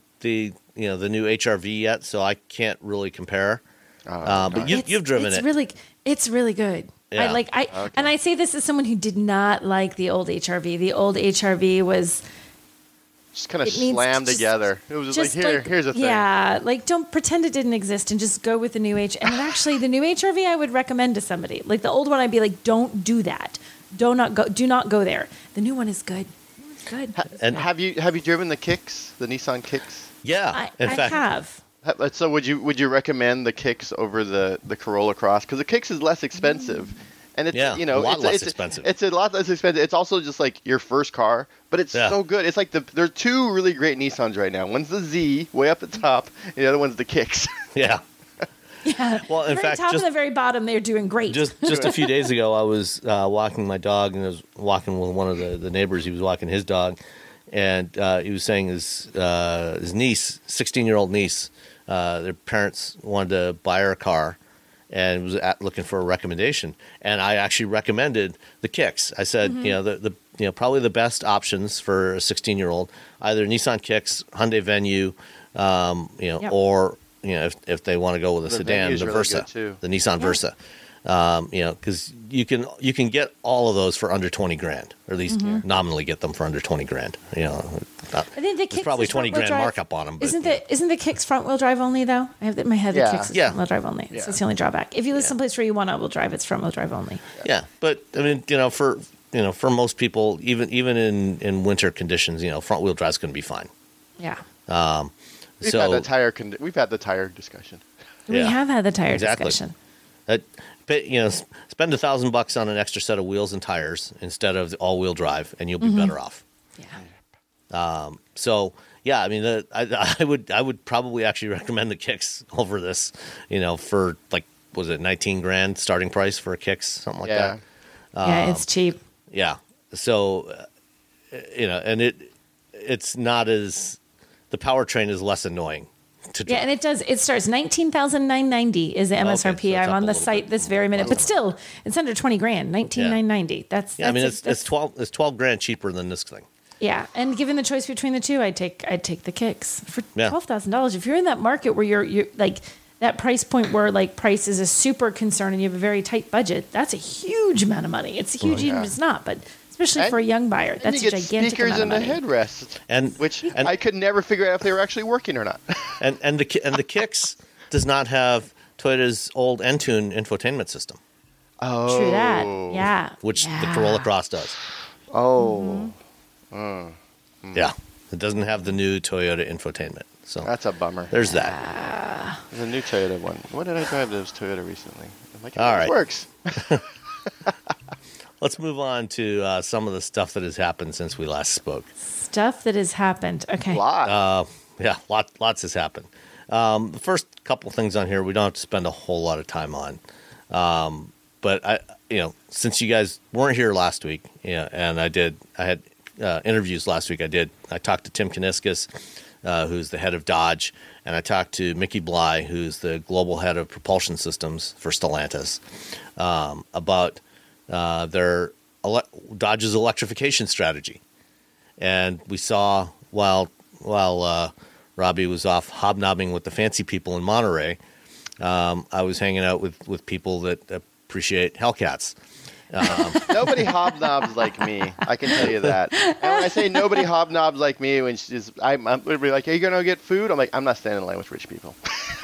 new HRV yet, so I can't really compare. But you've driven it's it. It's really good. Yeah. And I say this as someone who did not like the old HRV. The old HRV was just kind of it needs slammed to just- together. It was just like, here's a thing. Yeah, don't pretend it didn't exist and just go with the new H. And actually, the new HRV I would recommend to somebody. Like the old one, I'd be like, don't do that. Do not go there. The new one is good. It's good. And Have you driven the Kicks, the Nissan Kicks? yeah, I have. So would you recommend the Kicks over the Corolla Cross? Because the Kicks is less expensive, and it's a lot less expensive. It's a lot less expensive. It's also just like your first car, but it's so good. It's like there are two really great Nissans right now. One's the Z, way up the top, and the other one's the Kicks. yeah. Yeah. Well, in the very fact, top and the very bottom, they're doing great. Just a few days ago, I was walking my dog, and I was walking with one of the neighbors. He was walking his dog, and he was saying his niece, 16-year-old niece, their parents wanted to buy her a car, and was looking for a recommendation. And I actually recommended the Kicks. I said, the probably the best options for a 16-year-old, either Nissan Kicks, Hyundai Venue, Yep. or if they want to go with a The sedan, Venue's the really Versa, good, too. the Nissan Versa. Because you can get all of those for under $20,000, or at least nominally get them for under $20,000. I think the Kicks There's probably is front-wheel $20,000 drive. markup on them. But, Isn't the Kicks front wheel drive only though? I have it in my head. The Yeah. Kicks is Yeah. front wheel drive only. Yeah. So it's the only drawback. If you live someplace where you want all wheel drive, it's front wheel drive only. yeah, but I mean, for most people, even in winter conditions, front wheel drive is going to be fine. Yeah. We've So had the tire discussion. We Yeah. have had the tire Exactly. discussion. spend $1,000 on an extra set of wheels and tires instead of the all-wheel drive, and you'll be better off. Yeah. So yeah, I mean, I would probably actually recommend the Kicks over this, for like, was it $19,000 starting price for a Kicks, something like that. Yeah, it's cheap. Yeah. So, and it's not as, the powertrain is less annoying Yeah, and it does. It starts $19,990 is the MSRP. Okay, so it's I'm up on a the little site bit. this very minute, but still, it's under 20 grand. 19,990. That's. Yeah, I mean, that's- it's 12 grand cheaper than this thing. Yeah, and given the choice between the two, I'd take the Kicks for Yeah. $12,000. If you're in that market where you're like that price point where like price is a super concern and you have a very tight budget, that's a huge amount of money. It's huge, even if it's not, but especially And- for a young buyer, And that's you a get gigantic speakers amount of and money. the headrest, And I could never figure out if they were actually working or not. and the Kicks does not have Toyota's old Entune infotainment system, Oh, True that. Yeah. which the Yeah. Corolla Cross does. Oh, Yeah, it doesn't have the new Toyota infotainment. So that's a bummer. there's that. There's a new Toyota one. What did I drive that was Toyota recently? I'm like, All it right. works. Let's move on to some of the stuff that has happened since we last spoke. Stuff that has happened. Okay. Lot. Yeah, lots has happened. The first couple things on here we don't have to spend a whole lot of time on, but since you guys weren't here last week, and I had interviews last week. I talked to Tim Kuniskis, who's the head of Dodge, and I talked to Mickey Bly, who's the global head of propulsion systems for Stellantis, about their Dodge's electrification strategy. And we saw while Robbie was off hobnobbing with the fancy people in Monterey, I was hanging out with people that appreciate Hellcats. Nobody hobnobs like me. I can tell you that. And when I say nobody hobnobs like me, I'm literally like, "Are you gonna get food?" I'm like, "I'm not standing in line with rich people."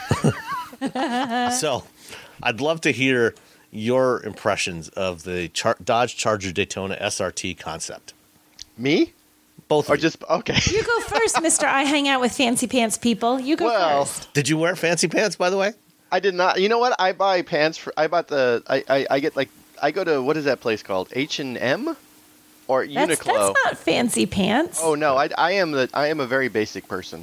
So I'd love to hear your impressions of the Dodge Charger Daytona SRT concept. Me? Both Or of you. just okay? You go first, Mr. I hang out with fancy pants people. You go Well, first. Did you wear fancy pants, by the way? I did not. You know what? I buy pants. I get like I go to what is that place called? H&M or That's Uniqlo. not fancy pants. Oh no, I am a very basic person.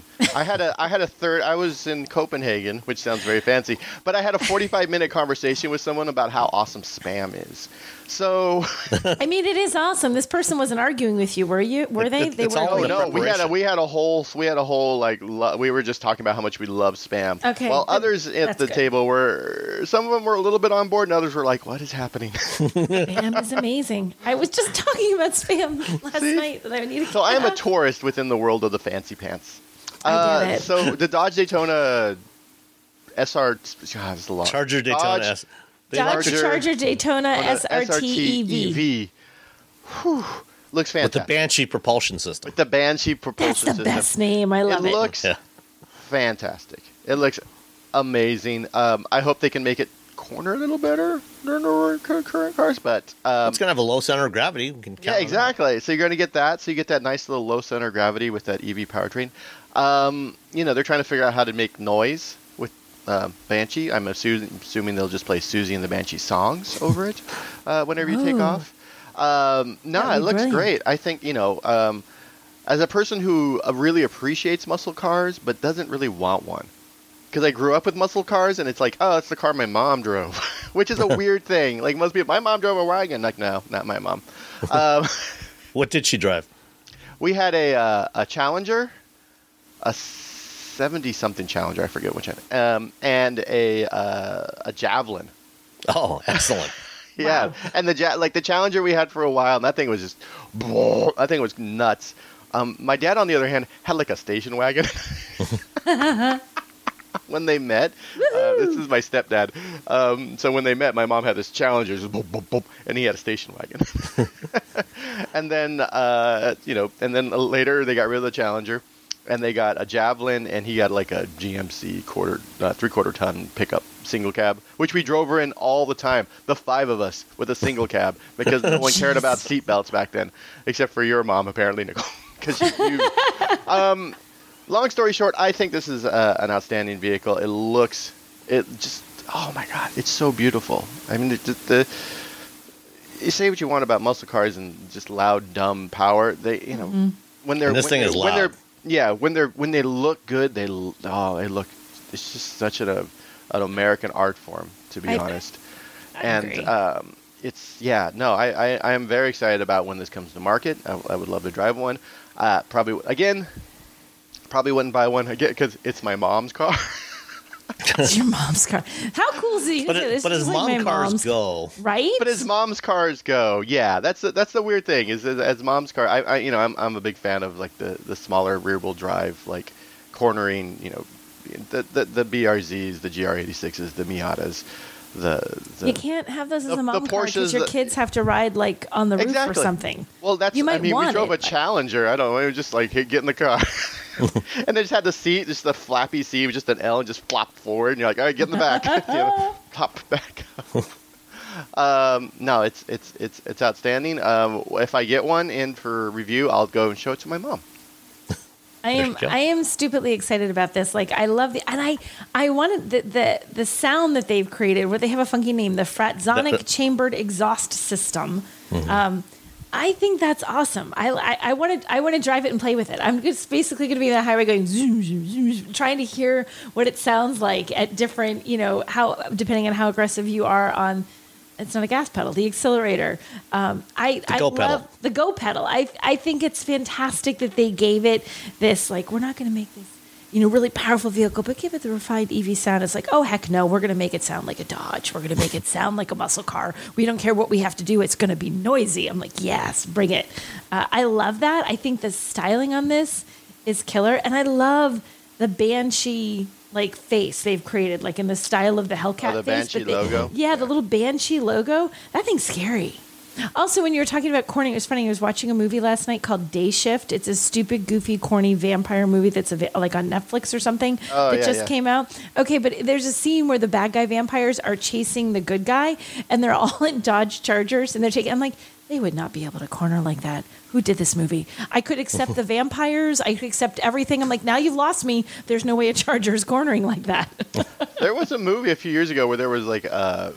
I was in Copenhagen, which sounds very fancy, but I had a 45-minute conversation with someone about how awesome Spam is. So I mean, it is awesome. This person wasn't arguing with you, were you? Were they? They it's were. all oh in no, preparation. we had a whole like we were just talking about how much we love Spam. Okay, While good. others at That's the good. table were some of them were a little bit on board, and others were like, "What is happening?" Spam is amazing. I was just talking about Spam last night that I need to. So I am a tourist within the world of the fancy pants. I get it. So the Dodge Daytona SR, God, it's a lot. Charger Daytona Dodge Dodge Charger Daytona SRT EV. Whew, looks with the fantastic. Banshee propulsion system. With the Banshee propulsion That's the system. best name. I love it. looks Yeah. fantastic. It looks amazing. I hope they can make it corner a little better than the current cars, but It's gonna have a low center of gravity. We can count yeah, on that. exactly. So you're going to get that. So you get that nice little low center of gravity with that EV powertrain. They're trying to figure out how to make noise with Banshee. I'm assuming they'll just play Susie and the Banshee songs over it whenever you take Ooh. off. That'd It be looks brilliant. great. I think, as a person who really appreciates muscle cars but doesn't really want one. Because I grew up with muscle cars, and it's like, oh, it's the car my mom drove, which is a weird thing. Like most people, my mom drove a wagon. Like, no, not my mom. What did she drive? We had a Challenger, a 70-something Challenger, I forget which one, and a Javelin. Oh, excellent. Yeah, and the Challenger we had for a while, and that thing was just, that thing was nuts. My dad, on the other hand, had like a station wagon. When they met, this is my stepdad. So when they met, my mom had this Challenger, just boop, boop, boop, and he had a station wagon. And then, and then later they got rid of the Challenger, and they got a Javelin, and he got like a GMC 3/4 ton pickup single cab, which we drove her in all the time, the 5 of us with a single cab, because no one cared about seatbelts back then, except for your mom apparently, Nicole, because you. Long story short, I think this is an outstanding vehicle. Oh my God, it's so beautiful. I mean, you say what you want about muscle cars and just loud, dumb power. They, when they're And this thing is loud. When they look good, they look. It's just such an American art form, to be honest. I agree. I am very excited about when this comes to market. I would love to drive one. Probably again. Probably wouldn't buy one again because it's my mom's car. It's your mom's car. How cool is it? But as mom cars go, right? But as mom's cars go, yeah, that's the weird thing is as mom's car. I'm a big fan of like the smaller rear wheel drive, like cornering. The BRZs, the GR86s, the Miatas. You can't have those as a mom the car because your kids have to ride like on the roof or something. Well, you might we want drove it, a Challenger. I don't know. It was just like, hey, get in the car. And they just had the seat, just the flappy seat with just an L and just flopped forward. And you're like, all right, get in the back. Pop back up. No, it's outstanding. If I get one in for review, I'll go and show it to my mom. I am stupidly excited about this. Like I love I wanted the sound that they've created where they have a funky name, the Fratzonic chambered exhaust system. Mm-hmm. I think that's awesome. I want to drive it and play with it. I'm just basically going to be on the highway going zoom, zoom, zoom, zoom, trying to hear what it sounds like at different, depending on how aggressive you are on. It's not a gas pedal, the accelerator. I love the go pedal. I think it's fantastic that they gave it this, like, we're not going to make this, really powerful vehicle, but give it the refined EV sound. It's like, oh, heck no, we're going to make it sound like a Dodge. We're going to make it sound like a muscle car. We don't care what we have to do. It's going to be noisy. I'm like, yes, bring it. I love that. I think the styling on this is killer. And I love the Banshee face they've created, like in the style of the Hellcat the face. Banshee logo. Yeah, the little Banshee logo. That thing's scary. Also, when you were talking about corny, it was funny. I was watching a movie last night called Day Shift. It's a stupid, goofy, corny vampire movie that's like on Netflix or something that just came out. Okay, but there's a scene where the bad guy vampires are chasing the good guy, and they're all in Dodge Chargers, and they're taking. I'm like, they would not be able to corner like that. Who did this movie? I could accept the vampires. I could accept everything. I'm like, now you've lost me. There's no way a Charger is cornering like that. There was a movie a few years ago where there was like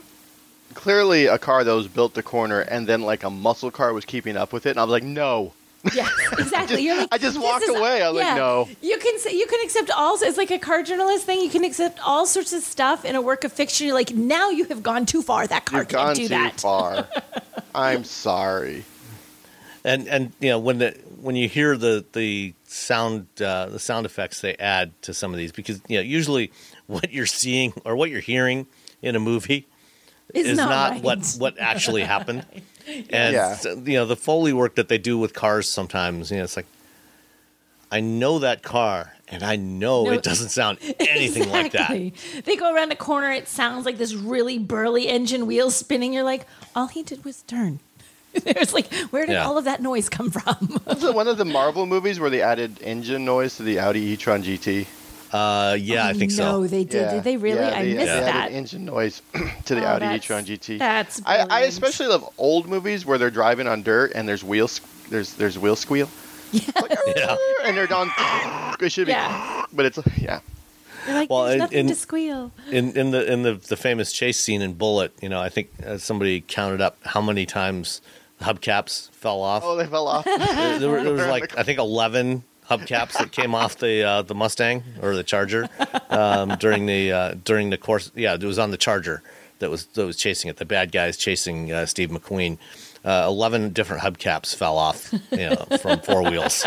clearly a car that was built to corner, and then like a muscle car was keeping up with it, and I was like, no. Yeah, exactly. I just walked away. I was like, no. You can accept all. It's like a car journalist thing. You can accept all sorts of stuff in a work of fiction. You're like, now you have gone too far. That car can't do that. You've gone too far. I'm sorry. And when you hear the sound effects they add to some of these, because usually what you're seeing or what you're hearing in a movie is not right. what actually happened. And the Foley work that they do with cars sometimes, it's like, I know that car, and I know it doesn't sound anything like that. They go around a corner, it sounds like this really burly engine wheel spinning. You're like, all he did was turn. It's like, where did all of that noise come from? Was it one of the Marvel movies where they added engine noise to the Audi e-tron GT? I think so. No, they did. Did they really? I missed that. Engine noise to the Audi e-tron GT. That's I especially love old movies where they're driving on dirt and there's wheel squeal. Yeah. And they're done. It should be, but it's You're like, there's nothing to squeal. In the famous chase scene in Bullet, I think somebody counted up how many times hubcaps fell off. Oh, they fell off. There was like I think 11 hubcaps that came off the Mustang or the Charger during the course. Yeah, it was on the Charger that was chasing it. The bad guys chasing Steve McQueen. 11 different hubcaps fell off, from four wheels.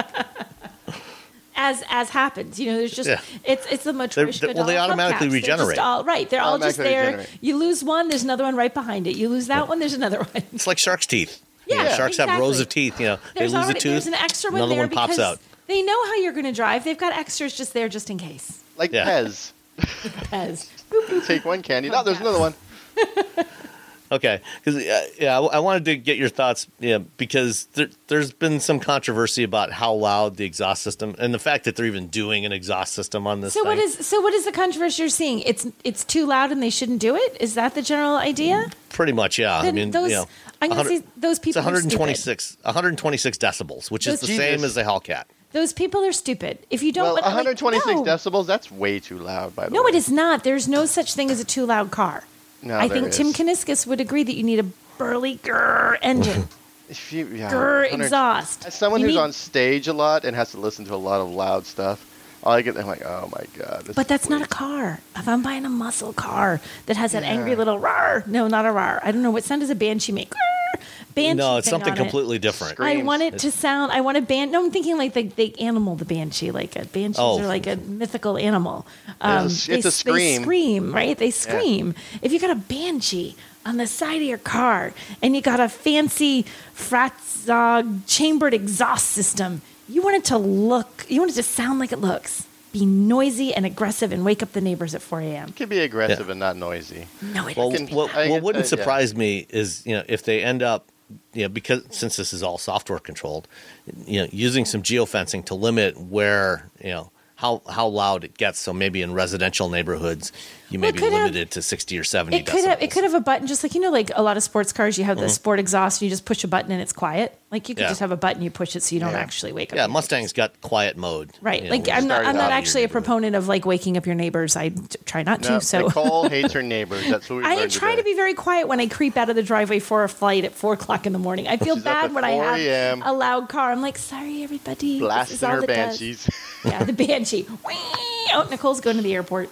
As happens, there's just it's the matryoshka. Well, they automatically regenerate. They're all just there. Regenerate. You lose one, there's another one right behind it. You lose that one, there's another one. It's like shark's teeth. Yeah, sharks have rows of teeth. They lose a tooth. There's an extra one another there one pops out. They know how you're going to drive. They've got extras just there just in case. Like Pez. Pez. Take one candy. No, there's another one. Okay, because I wanted to get your thoughts, because there's been some controversy about how loud the exhaust system and the fact that they're even doing an exhaust system on this. So what is the controversy you're seeing? It's too loud and they shouldn't do it. Is that the general idea? Pretty much, yeah. Then I'm going to say those people. It's 126 decibels, which is the same as the Hellcat. Those people are stupid. If you don't, 126 decibels, that's way too loud. By the way, no, it is not. There's no such thing as a too loud car. No, I think Tim Kuniskis would agree that you need a burly grrr engine. Grrr exhaust. As someone who's on stage a lot and has to listen to a lot of loud stuff, I'm like, oh my God. But that's not a car. If I'm buying a muscle car that has that angry little rar, no, not a rar. I don't know what sound does a Banshee make. banshee No, it's thing something on it. completely different. Screams. I want it to sound. I want a No, I'm thinking like the animal, the banshee. Like a banshees are like a mythical animal. It's a scream. They scream, right? They scream. If you got a banshee on the side of your car and you got a fancy Fratzog chambered exhaust system, you want it to sound like it looks. Be noisy and aggressive and wake up the neighbors at 4 a.m. It can be aggressive and not noisy. No, it Well, doesn't. what wouldn't surprise me is, if they end up, because since this is all software controlled, using some geofencing to limit where, how loud it gets. So maybe in residential neighborhoods, you may be limited to 60 or 70 decibels. It could have a button, just like, like a lot of sports cars, you have the sport exhaust, and you just push a button and it's quiet. Like you could just have a button, you push it so you don't actually wake up. Yeah, Mustang's got quiet mode. Right. I'm not actually a proponent of like waking up your neighbors. I try not to. So Nicole hates her neighbors. That's what we I learned try today. to be very quiet when I creep out of the driveway for a flight at 4 o'clock in the morning. I feel She's up bad at when I 4 have a.m. a loud car. I'm like, sorry, everybody. This is Blasting all her it does." banshees. Yeah, the banshee. Whee! Oh, Nicole's going to the airport.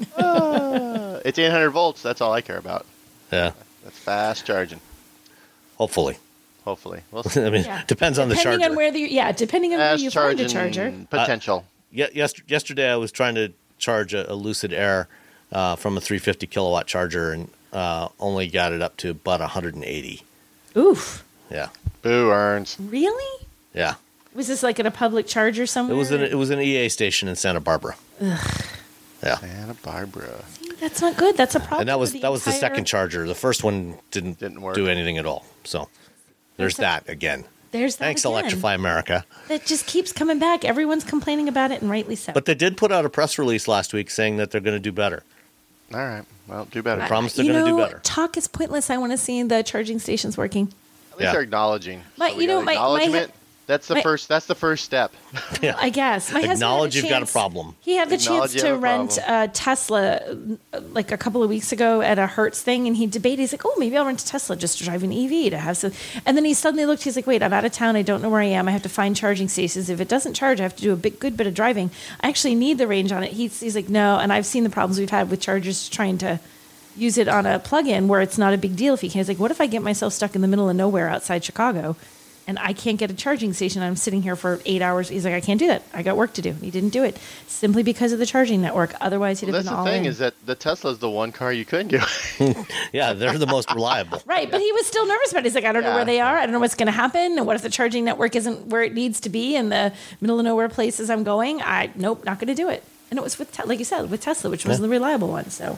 It's 800 volts. That's all I care about. Yeah, That's fast charging. hopefully. Hopefully. We'll I mean, depends on the charger. Depending on where you find the charger. Potential. Yesterday, I was trying to charge a Lucid Air from a 350 kilowatt charger, and only got it up to about 180. Oof. Yeah, Boo earns. Really? yeah. Was this like at a public charger somewhere? It was an EA station in Santa Barbara. Ugh. Yeah, Santa Barbara. That's not good. That's a problem. and that was for the second charger. The first one didn't work. do anything at all. So there's that again. There's that Thanks, again. Electrify America. That just keeps coming back. Everyone's complaining about it, and rightly so. But they did put out a press release last week saying that they're going to do better. All right. Well, do better. I promise they're going to do better. Talk is pointless. I want to see the charging stations working. At least they're acknowledging. My- So we you know, got my- acknowledgement. That's the my- first. That's the first step. Yeah. I guess. My husband Acknowledge had a you've got a chance- problem. He had the Acknowledge chance you to have a rent problem. a Tesla like a couple of weeks ago at a Hertz thing, and he debated. He's like, "Oh, maybe I'll rent a Tesla just to drive an EV to have some." And then he suddenly looked. He's like, "Wait, I'm out of town. I don't know where I am. I have to find charging stations. If it doesn't charge, I have to do a good bit of driving. I actually need the range on it." He's like, "No," and I've seen the problems we've had with chargers trying to use it on a plug-in where it's not a big deal if you can. He's like, "What if I get myself stuck in the middle of nowhere outside Chicago?" And I can't get a charging station. I'm sitting here for 8 hours. He's like, I can't do that. I got work to do. He didn't do it simply because of the charging network. Otherwise, he'd have That's been the all thing in. is that the Tesla's the one car you couldn't get. Yeah, they're the most reliable. Right, but he was still nervous about it. He's like, I don't know Yeah. where they are. I don't know what's going to happen. And what if the charging network isn't where it needs to be in the middle of nowhere places I'm going? Nope, not going to do it. And it was with, like you said, with Tesla, which was the reliable one. So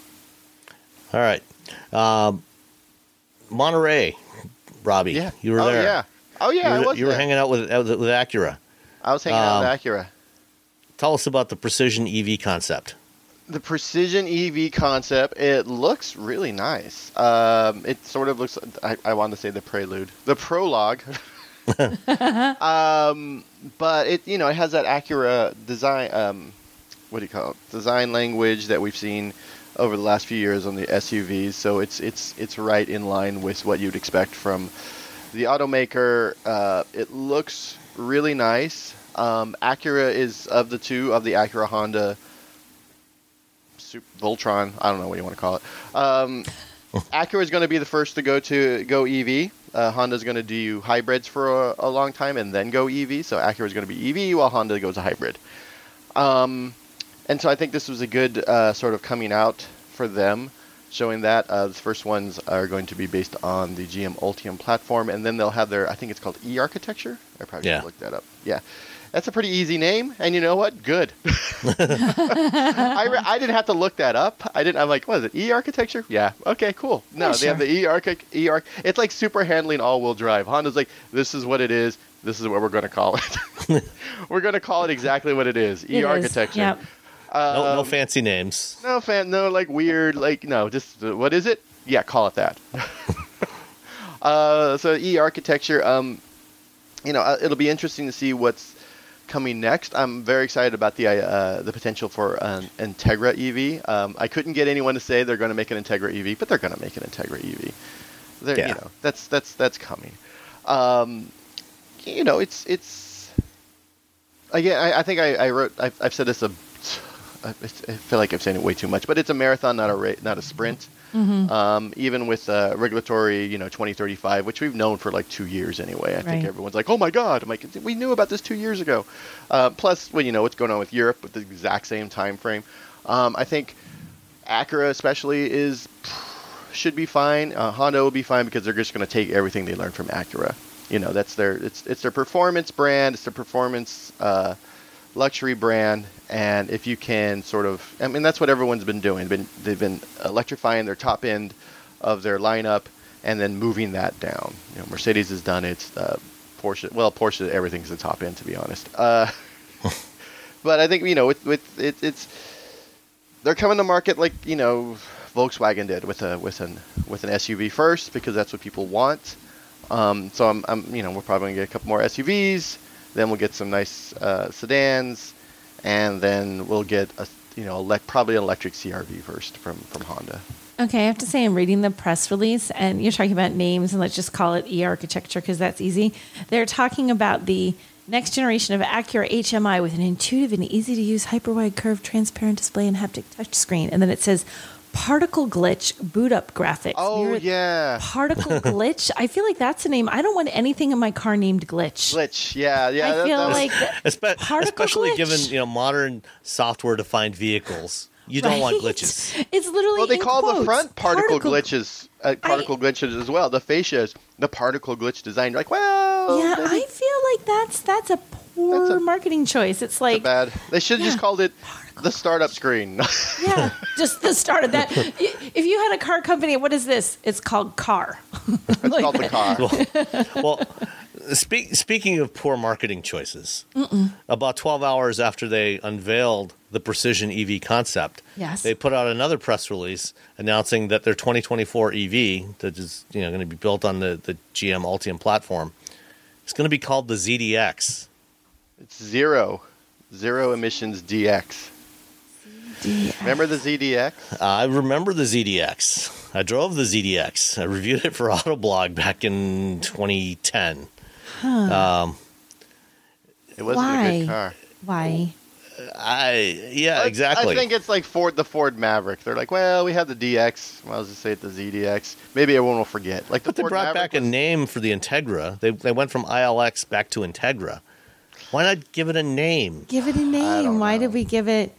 All right. Monterey, Robbie. Yeah. You were there. Yeah. Oh yeah. You were hanging out with Acura. I was hanging out with Acura. Tell us about the Precision EV concept. The Precision EV concept, it looks really nice. It sort of looks, I want to say the prelude, the prologue. But it, it has that Acura design, what do you call it? Design language that we've seen over the last few years on the SUVs. So it's right in line with what you'd expect from the automaker. It looks really nice. Acura is of the two of the Acura Honda Voltron, I don't know what you want to call it. Acura is going to be the first to go EV. Honda's going to do hybrids for a long time and then go EV. So Acura is going to be EV while Honda goes a hybrid. And so I think this was a good sort of coming out for them, showing that the first ones are going to be based on the GM Ultium platform, and then they'll have their, I think it's called E-Architecture. I probably should look that up. Yeah. That's a pretty easy name, and you know what? Good. I didn't have to look that up. I'm like, what is it? E-Architecture? Yeah. Okay, cool. No, they have the E-Arch. It's like super handling all-wheel drive. Honda's like, this is what it is. This is what we're going to call it. We're going to call it exactly what it is. E-Architecture. Yep. No fancy names. No like weird, no, just what is it? Yeah, call it that. So E-Architecture, it'll be interesting to see what's coming next. I'm very excited about the potential for an Integra EV. I couldn't get anyone to say they're going to make an Integra EV, but they're going to make an Integra EV. That's coming. It's again. I think I wrote. I've said this. I feel like I'm saying it way too much, but it's a marathon, not a sprint. Even with regulatory, 2035, which we've known for like 2 years anyway. I think Right. everyone's like, oh my God. I'm like, we knew about this 2 years ago. Plus, what's going on with Europe with the exact same time frame. I think Acura especially should be fine. Honda will be fine because they're just going to take everything they learned from Acura. That's it's their performance brand. It's their performance luxury brand. And if you can that's what everyone's been doing. They've been electrifying their top end of their lineup and then moving that down. Mercedes has done it. Porsche, Porsche, everything's the top end, to be honest. But I think it's they're coming to market like Volkswagen did with an SUV first, because that's what people want. So we're probably gonna get a couple more SUVs. Then we'll get some nice sedans. And then we'll get probably an electric CR-V first from Honda. Okay, I have to say I'm reading the press release, and you're talking about names, and let's just call it e-architecture because that's easy. They're talking about the next generation of Acura HMI with an intuitive and easy-to-use hyper-wide curved transparent display and haptic touchscreen. And then it says particle glitch boot-up graphics. Oh, yeah. Particle glitch? I feel like that's a name. I don't want anything in my car named glitch. Glitch, yeah. I feel like especially glitch. given modern software-defined vehicles. You don't want glitches. It's literally well, they in call quotes, the front particle glitches as well. The fascias, the particle glitch design. You're like, well, yeah, I feel like that's a poor marketing choice. It's like bad. They should have just called it the startup screen. Yeah, just the start of that. If you had a car company, what is this? It's called Car. It's called the car. Well, speaking of poor marketing choices, about 12 hours after they unveiled the Precision EV concept, yes, they put out another press release announcing that their 2024 EV, that is going to be built on the GM Ultium platform, is going to be called the ZDX. It's zero emissions DX. Remember the ZDX? I remember the ZDX. I drove the ZDX. I reviewed it for Autoblog back in 2010. It wasn't a good car. Why? Exactly. I think it's like the Ford Maverick. They're like, well, we have the DX. Well, I'll just say it the ZDX. Maybe everyone will forget. Like but they brought back a name for the Integra. They went from ILX back to Integra. Why not give it a name? Give it a name. Why did we give it?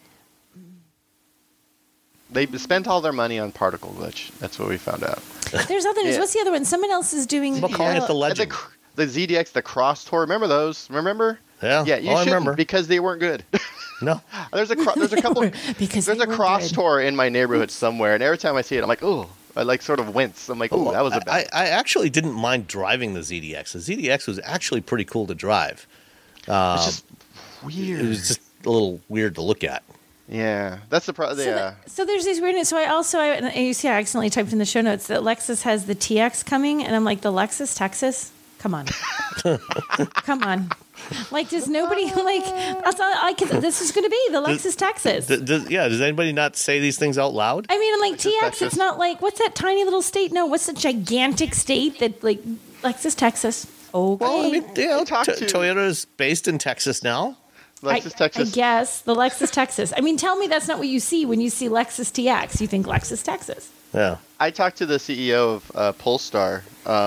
They spent all their money on particle glitch. That's what we found out. There's other news. What's the other one? Someone else is doing. We're calling it the Legend. The ZDX, the Cross Tour. Remember those? Remember? Yeah. Yeah, you shouldn't, remember because they weren't good. No. There's a couple. Because there's a Cross Tour in my neighborhood somewhere, and every time I see it, I'm like, oh. I like sort of wince. I'm like, oh, that was a bad. I actually didn't mind driving the ZDX. The ZDX was actually pretty cool to drive. It's just weird. It was just a little weird to look at. Yeah, that's the problem. Yeah. So there's these weirdness. So you see, I accidentally typed in the show notes that Lexus has the TX coming, and I'm like, the Lexus Texas? Come on. Come on. Like, does nobody, that's all this is going to be, the Lexus Texas. Does anybody not say these things out loud? I mean, I'm like, TX, Texas. it's not like, what's that tiny little state? No, what's the gigantic state that, Lexus Texas? Okay. Well, I mean, Toyota Toyota's based in Texas now. Lexus Texas. I guess, the Lexus Texas. I mean, tell me that's not what you see when you see Lexus TX. You think Lexus Texas. Yeah. I talked to the CEO of Polestar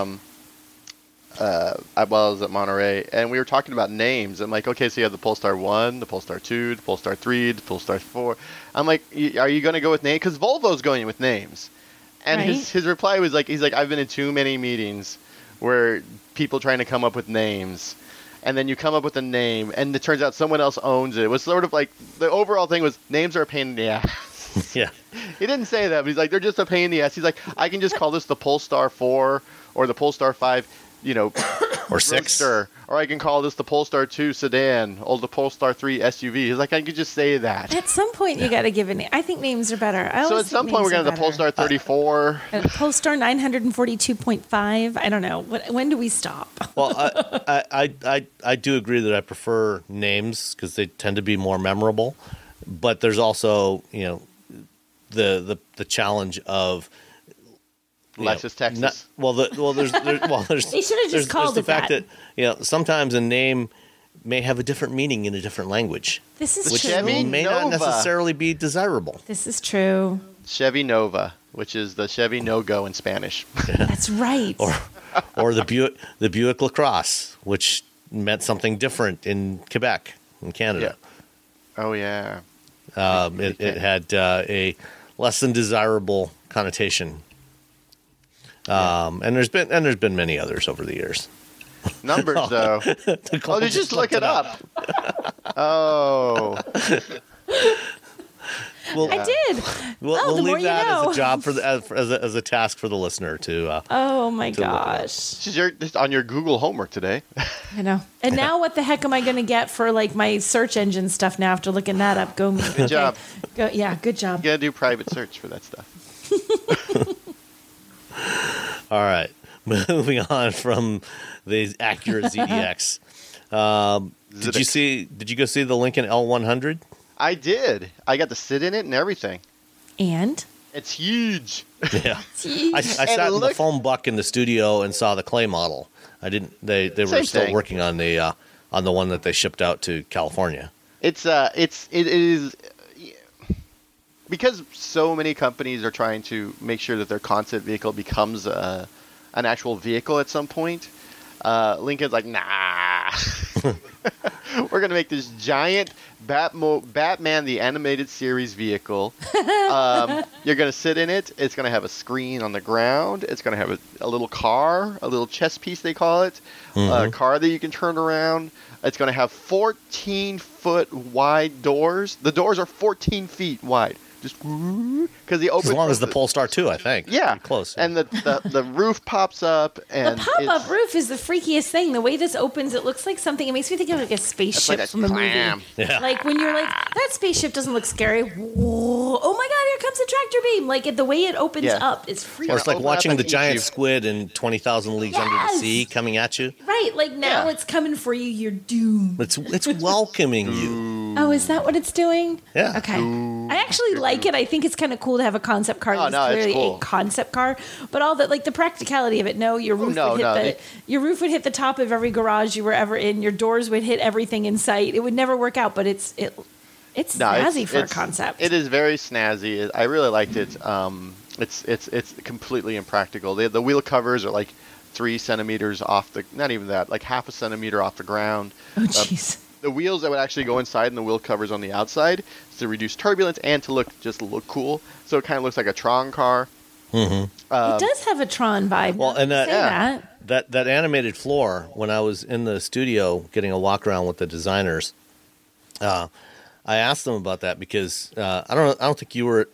while I was at Monterey, and we were talking about names. I'm like, okay, so you have the Polestar 1, the Polestar 2, the Polestar 3, the Polestar 4. I'm like, are you going to go with names? Because Volvo's going with names. And Right. his reply was he's like, I've been in too many meetings where people trying to come up with names. And then you come up with a name, and it turns out someone else owns it. It was sort of like, the overall thing was, names are a pain in the ass. Yeah. He didn't say that, but he's like, they're just a pain in the ass. He's like, I can just call this the Polestar 4 or the Polestar 5, or 6. Roadster, or I can call this the Polestar 2 sedan or the Polestar 3 SUV. He's like, I could just say that. At some point, you got to give a name. I think names are better. So at some point, we're going to have the Polestar 34. Polestar 942.5. I don't know. When do we stop? Well, I do agree that I prefer names because they tend to be more memorable. But there's also, the challenge of Lexus Texas. There's They should have just called the it fact that. Sometimes a name may have a different meaning in a different language, This is which true. Chevy may Nova. not necessarily be desirable. This is true. Chevy Nova. which is the Chevy No-Go in Spanish. That's right. Or the Buick LaCrosse, which meant something different in Quebec, in Canada. Yeah. Oh yeah. It had a less than desirable connotation. And there's been many others over the years. Numbers though. Oh, did you just look it up? Oh. Well, I did. We'll the more leave you that know. as a job as a task for the listener to. Oh my look it up. gosh. Just on your Google homework today. I know. And now what the heck am I going to get for like my search engine stuff now after looking that up? Go me. Good job. Yeah, good job. You gotta do private search for that stuff. All right, moving on from the Acura ZDX. Did you go see the Lincoln L100? I did. I got to sit in it and everything. And? It's huge. Yeah, I sat in the foam buck in the studio and saw the clay model. I didn't. They were Same still thing. working on the one that they shipped out to California. It is because so many companies are trying to make sure that their concept vehicle becomes an actual vehicle at some point. Lincoln's like, nah. We're gonna make this giant Batman the Animated Series vehicle. You're gonna sit in it. It's gonna have a screen on the ground. It's gonna have a little car, a little chess piece they call it, a car that you can turn around. It's gonna have 14-foot wide doors. The doors are 14 feet wide. Just because the open As long as the Polestar 2, I think. yeah, Pretty close. And the roof pops up, and The pop-up roof is the freakiest thing. The way this opens, it looks like something. It makes me think of like a spaceship like a from a clam. movie. Yeah. Like when you're like, that spaceship doesn't look scary. Whoa. Oh my God, here comes a tractor beam. Like the way it opens Yeah. up is freaky. Or it's like open up watching and the eat giant you. squid in 20,000 Leagues Under the Yes! Sea coming at you. Right, like now Yeah. it's coming for you. You're doomed. It's welcoming you. Oh, is that what it's doing? Yeah. Okay. I actually like it. I think it's kind of cool to have a concept car that's no, it's clearly cool. a concept car. But all that, like the practicality of it. No, your roof no, would hit no, your roof would hit the top of every garage you were ever in. Your doors would hit everything in sight. It would never work out. But it's snazzy for a concept. It is very snazzy. I really liked it. It's completely impractical. The wheel covers are like 3 centimeters off not even that, like half a centimeter off the ground. Oh, jeez. The wheels that would actually go inside and the wheel covers on the outside to reduce turbulence and to look cool. So it kind of looks like a Tron car. It does have a Tron vibe. Well, and Say that animated floor, when I was in the studio getting a walk around with the designers, I asked them about that because I don't think you were.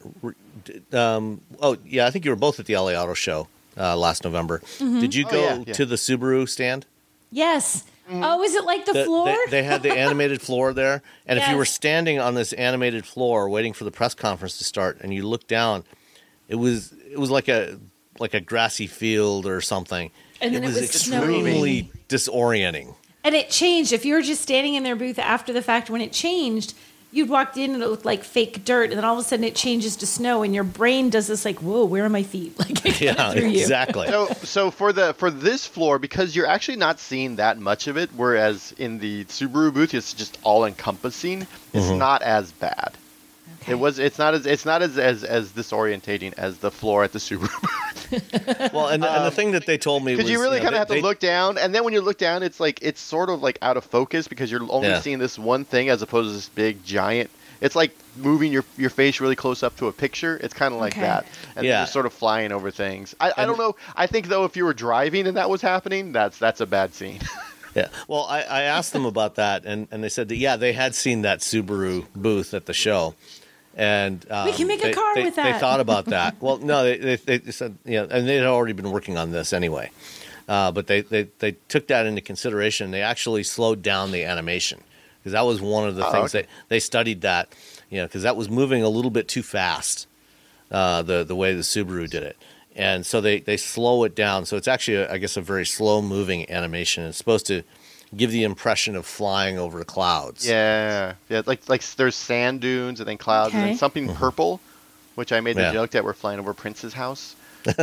I think you were both at the LA Auto Show last November. Did you go yeah. to the Subaru stand? Yes. Oh, is it like the floor? They had the animated floor there, and if you Yes. were standing on this animated floor waiting for the press conference to start, and you looked down, it was like a grassy field or something. And then it was extremely disorienting. And it changed. If you were just standing in their booth after the fact, when it changed, you'd walked in and it looked like fake dirt, and then all of a sudden it changes to snow, and your brain does this like, whoa, where are my feet? Like it Yeah, threw you. exactly. So for this floor, because you're actually not seeing that much of it, whereas in the Subaru booth it's just all encompassing. It's not as bad. Okay. It's not as disorientating as the floor at the Subaru booth. Well, and the thing that they told me was Because you really kind of have to they- look down, and then when you look down, it's sort of like out of focus because you're only Yeah. seeing this one thing as opposed to this big giant. It's like moving your face really close up to a picture. It's kind of like Okay. that, and Yeah. you're sort of flying over things. I don't know. I think though, if you were driving and that was happening, that's a bad scene. Yeah. Well, I asked them about that, and they said that they had seen that Subaru booth at the show, and We can make a car with They that. thought about that. Well, no, they said and they had already been working on this anyway, but they took that into consideration. They actually slowed down the animation because that was one of the things okay. they studied that, because that was moving a little bit too fast, the way the Subaru did it. And so they slow it down. So it's actually, I guess, a very slow-moving animation. It's supposed to give the impression of flying over the clouds. Yeah. Like there's sand dunes and then clouds and Okay. then something purple, which I made the Yeah. joke that we're flying over Prince's house.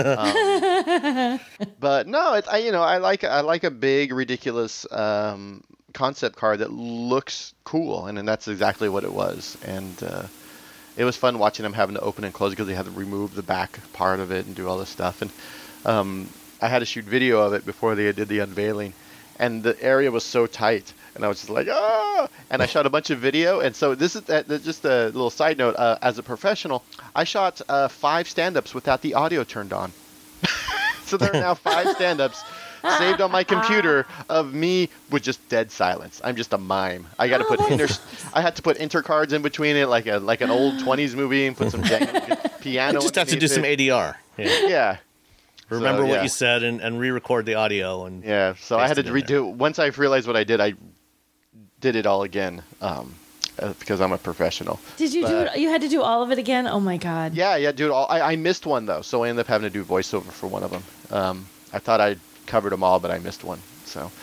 But no, I like a big ridiculous concept car that looks cool, and that's exactly what it was. And it was fun watching them having to open and close because they had to remove the back part of it and do all this stuff. And I had to shoot video of it before they did the unveiling, and the area was so tight, and I was just like, ah! And I shot a bunch of video. And so this is just a little side note. As a professional, I shot 5 stand-ups without the audio turned on. So there are now 5 stand-ups saved on my computer of me with just dead silence. I'm just a mime. I got to I had to put intercards in between it, like an old 20s movie, and put some piano. You just have to do some ADR. Yeah. Remember what you said and re-record the audio. And so I had to redo. Once I realized what I did it all again because I'm a professional. Did you do it? You had to do all of it again? Oh my God. Yeah, do it all. I missed one though, so I ended up having to do voiceover for one of them. I thought I'd covered them all, but I missed one. So.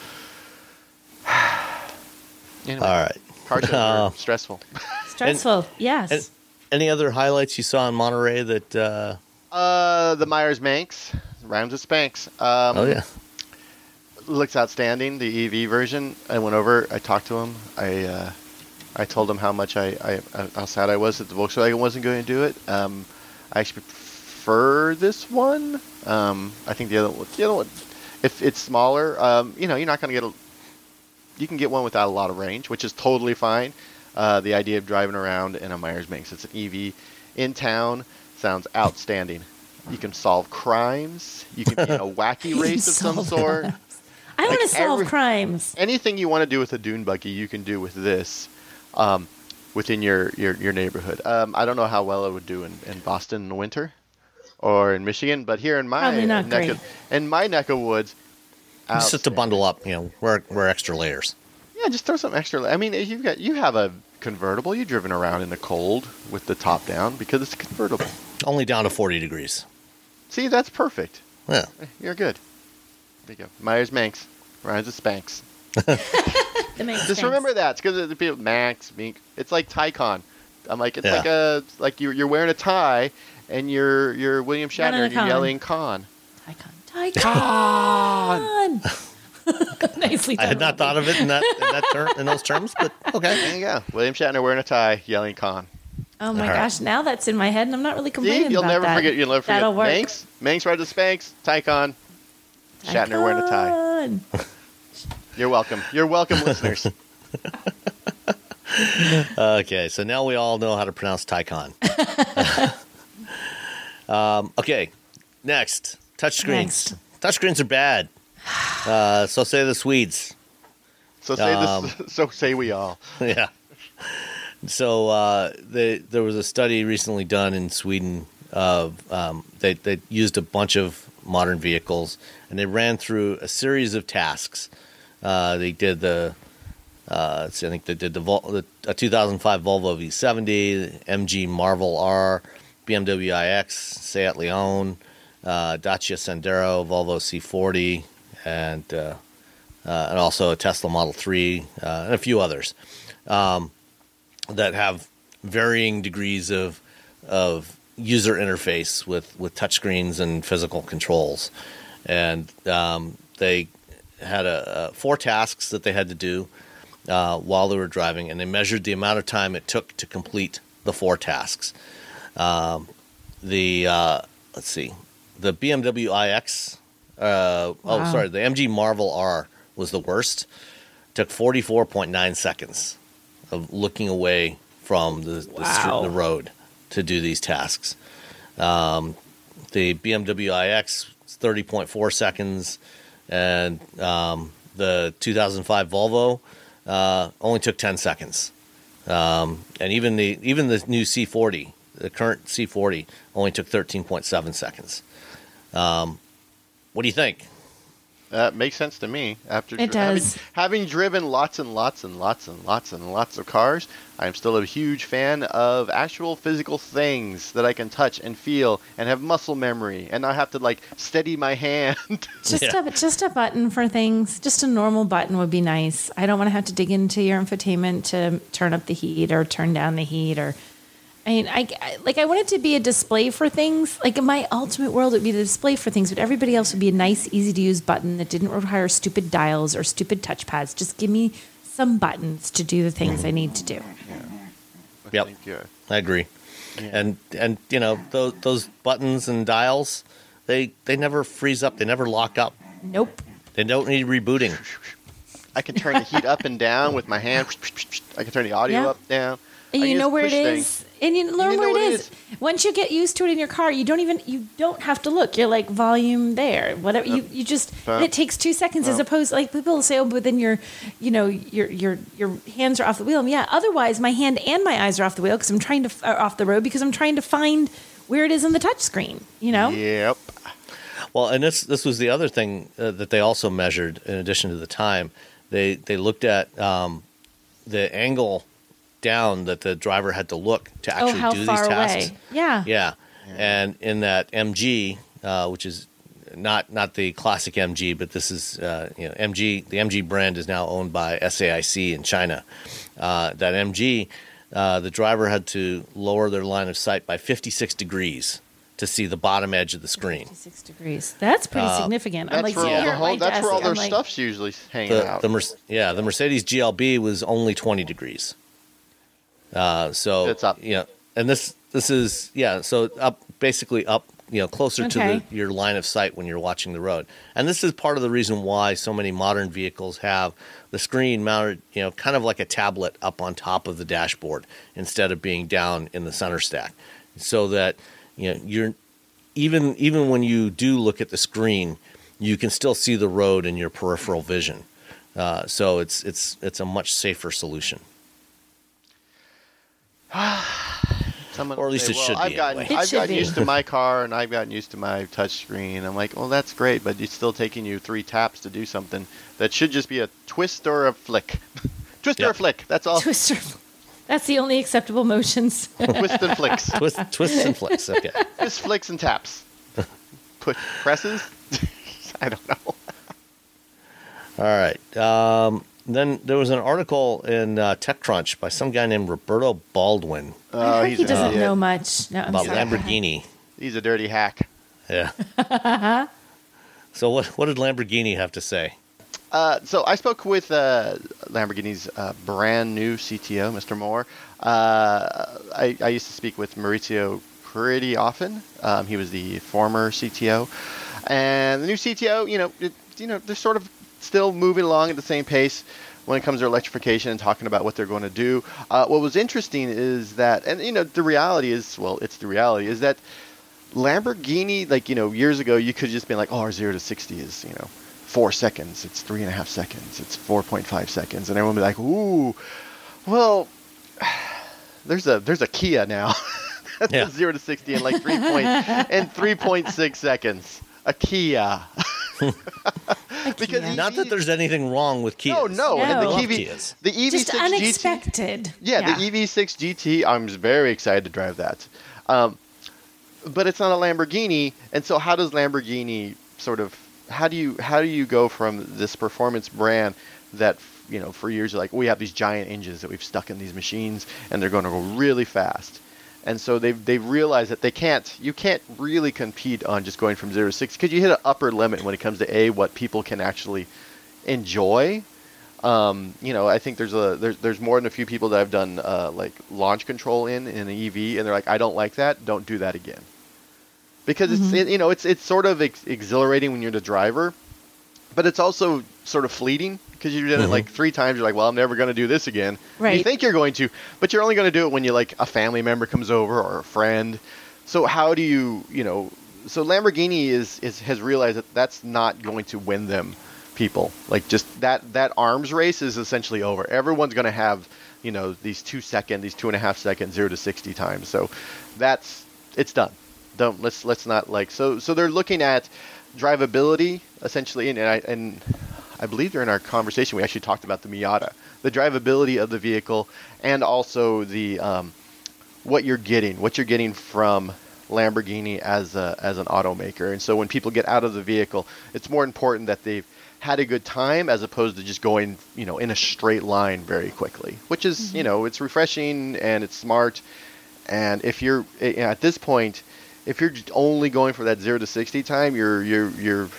Anyway, all right. Car shows are stressful. Stressful, yes. And any other highlights you saw in Monterey that? The Myers-Manx, Rhymes with Spanx. Oh yeah. Looks outstanding. The EV version. I went over. I talked to him. I told him how much how sad I was that the Volkswagen wasn't going to do it. I actually prefer this one. I think the other one, if it's smaller, you're not going to get you can get one without a lot of range, which is totally fine. The idea of driving around in a Myers-Manx, it's an EV in town, sounds outstanding. You can solve crimes. You can be in a wacky race of some sort. I want to solve crimes. Anything you want to do with a dune buggy, you can do with this within your neighborhood. I don't know how well it would do in Boston in the winter or in Michigan, but here in my neck of woods, just have to bundle up, wear extra layers. Yeah, just throw some extra. I mean, you have a convertible. You've driven around in the cold with the top down because it's a convertible. Only down to 40 degrees. See, that's perfect. Yeah, you're good. There you go. Myers-Manx, Rhymes with Spanx. Just remember that. It's because the people Max, Mink. It's like Tycon. I'm like, it's like you're wearing a tie and you're William Shatner and you're yelling con. Tycon. Nicely done. I had not thought of it in those terms, but okay. There you go. William Shatner wearing a tie, yelling con. Oh my gosh! Now that's in my head, and I'm not really complaining You'll about never that. forget. You'll never forget. That'll work. Manx Rides with Spanx, Tycon, Shatner wearing a tie. You're welcome. You're welcome, listeners. Okay, so now we all know how to pronounce Tycon. Okay, next. Touchscreens. Touchscreens are bad. So say the Swedes. So say we all. Yeah. So there was a study recently done in Sweden of they used a bunch of modern vehicles and they ran through a series of tasks. They did I think they did a 2005 Volvo V70, the MG Marvel R, BMW iX, Seat Leon, Dacia Sandero, Volvo C40, and also a Tesla Model 3 and a few others that have varying degrees of user interface with touchscreens and physical controls. And they had 4 tasks that they had to do while they were driving, and they measured the amount of time it took to complete the 4 tasks. The BMW iX, the MG Marvel R was the worst. Took 44.9 seconds of looking away from the road to do these tasks. The BMW iX 30.4 seconds, and the 2005 Volvo only took 10 seconds. And even the new C40, the current C40, only took 13.7 seconds. What do you think? That makes sense to me. It does. Having driven lots and lots and lots and lots and lots of cars, I am still a huge fan of actual physical things that I can touch and feel and have muscle memory and not have to steady my hand. Just a button for things. Just a normal button would be nice. I don't want to have to dig into your infotainment to turn up the heat or turn down the heat or. I mean, I want it to be a display for things. Like in my ultimate world, it would be the display for things, but everybody else would be a nice, easy-to-use button that didn't require stupid dials or stupid touchpads. Just give me some buttons to do the things I need to do. Yep, I agree. and you know those buttons and dials, they never freeze up, they never lock up. Nope. They don't need rebooting. I can turn the heat up and down with my hand. I can turn the audio up, down. And I you can know just where it push is, things. and you learn know where what it is. Once you get used to it in your car, you don't have to look. You're like volume there, whatever. You just and it takes 2 seconds as opposed like people will say, oh, but then your hands are off the wheel. And yeah, otherwise my hand and my eyes are off the wheel because I'm trying to off the road because I'm trying to find where it is in the touch screen. You know. Yep. Well, and this was the other thing that they also measured in addition to the time. They looked at the angle down that the driver had to look to actually how do far these tasks. away. Yeah. Yeah. And in that MG, which is not the classic MG, but this is MG. The MG brand is now owned by SAIC in China. That MG, the driver had to lower their line of sight by 56 degrees to see the bottom edge of the screen. 56 degrees. That's pretty significant. I'm That's like, where sitting here at my that's where all desk, their I'm like, stuff's usually hanging out. The Mercedes GLB was only 20 degrees. So it's up. And this is so up basically up closer to your line of sight when you're watching the road. And this is part of the reason why so many modern vehicles have the screen mounted kind of like a tablet up on top of the dashboard instead of being down in the center stack, so that you're even when you do look at the screen, you can still see the road in your peripheral vision. So it's a much safer solution. Someone Or at least will it say, should well, be anyway. I've gotten used to my car and I've gotten used to my touch screen. I'm like, well, that's great, but it's still taking you 3 taps to do something that should just be a twist or a flick. Twist or a flick. That's all. Twister. That's the only acceptable motions. Twist and flicks. Twists and flicks. Okay. Just flicks and taps. Presses? I don't know. All right. Then there was an article in TechCrunch by some guy named Roberto Baldwin I heard he's he an doesn't idiot. know much. No, I'm about sorry. Lamborghini. He's a dirty hack. Yeah. So what did Lamborghini have to say? So I spoke with Lamborghini's brand new CTO, Mr. Moore. I used to speak with Maurizio pretty often. He was the former CTO, and the new CTO, they're sort of still moving along at the same pace when it comes to electrification and talking about what they're going to do. What was interesting is that, and the reality is, it's the reality is that Lamborghini, years ago, you could just be like, oh, our 0 to 60 is 4 seconds, it's 3.5 seconds, it's 4.5 seconds, and everyone would be like, ooh, well, there's a Kia now. That's 0 to 60 in 3.6 seconds. A Kia. Because Not that there's anything wrong with Kias. No. And No. the Kias. EV6 Just GT. unexpected. Yeah, the EV6 GT. I'm very excited to drive that. But it's not a Lamborghini, and so how does Lamborghini how do you go from this performance brand that for years you're like, we have these giant engines that we've stuck in these machines and they're going to go really fast. And so they've realized that you can't really compete on just going from 0 to 60 because you hit an upper limit when it comes to what people can actually enjoy. I think there's more than a few people that I've done launch control in an EV, and they're like, I don't like that. Don't do that again. Because it's sort of exhilarating when you're the driver, but it's also sort of fleeting because you did it 3 times. You're like, well, I'm never going to do this again. Right. You think you're going to, but you're only going to do it when a family member comes over or a friend. So how do you, so Lamborghini has realized that that's not going to win them people. Just that arms race is essentially over. Everyone's going to have, these 2 second, these 2.5 second 0 to 60 times. So it's done. Let's not so they're looking at drivability essentially, and I believe during our conversation we actually talked about the Miata, the drivability of the vehicle, and also the what you're getting from Lamborghini as an automaker. And so when people get out of the vehicle, it's more important that they've had a good time as opposed to just going in a straight line very quickly, which is it's refreshing and it's smart. And if you're at this point, if you're only going for that 0 to 60 time, the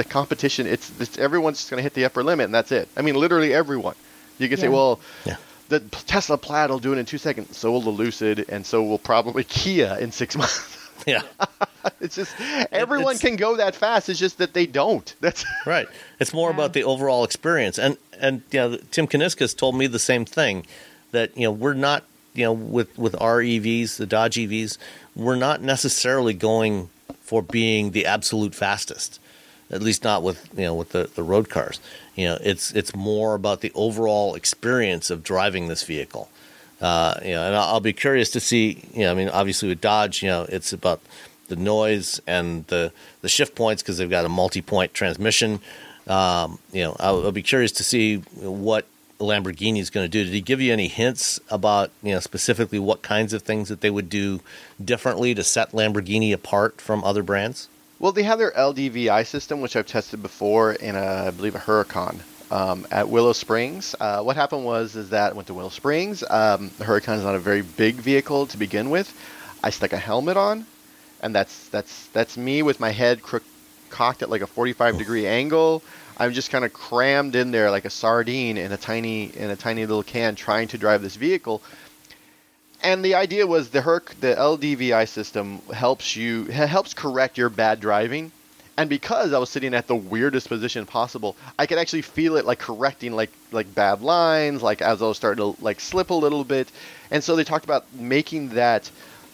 competition. It's everyone's just going to hit the upper limit, and that's it. I mean, literally everyone. You can say, well, the Tesla Plaid will do it in 2 seconds. So will the Lucid, and so will probably Kia in 6 months. Yeah. It's just everyone can go that fast. It's just that they don't. That's right. It's more about the overall experience. And Tim Kuniskis told me the same thing, that we're not with our EVs, the Dodge EVs, we're not necessarily going for being the absolute fastest. At least not with the road cars. It's more about the overall experience of driving this vehicle. And I'll be curious to see. Obviously with Dodge, it's about the noise and the shift points because they've got a multi-point transmission. I'll be curious to see what Lamborghini is going to do. Did he give you any hints about specifically what kinds of things that they would do differently to set Lamborghini apart from other brands? Well, they have their LDVI system, which I've tested before in I believe a Huracan at Willow Springs. What happened was that I went to Willow Springs. The Huracan is not a very big vehicle to begin with. I stuck a helmet on, and that's me with my head cocked at like a 45-degree angle. I'm just kind of crammed in there like a sardine in a tiny little can, trying to drive this vehicle. And the idea was the LDVI system helps correct your bad driving. And because I was sitting at the weirdest position possible, I could actually feel it like correcting like bad lines, like as I was starting to like slip a little bit. And so they talked about making that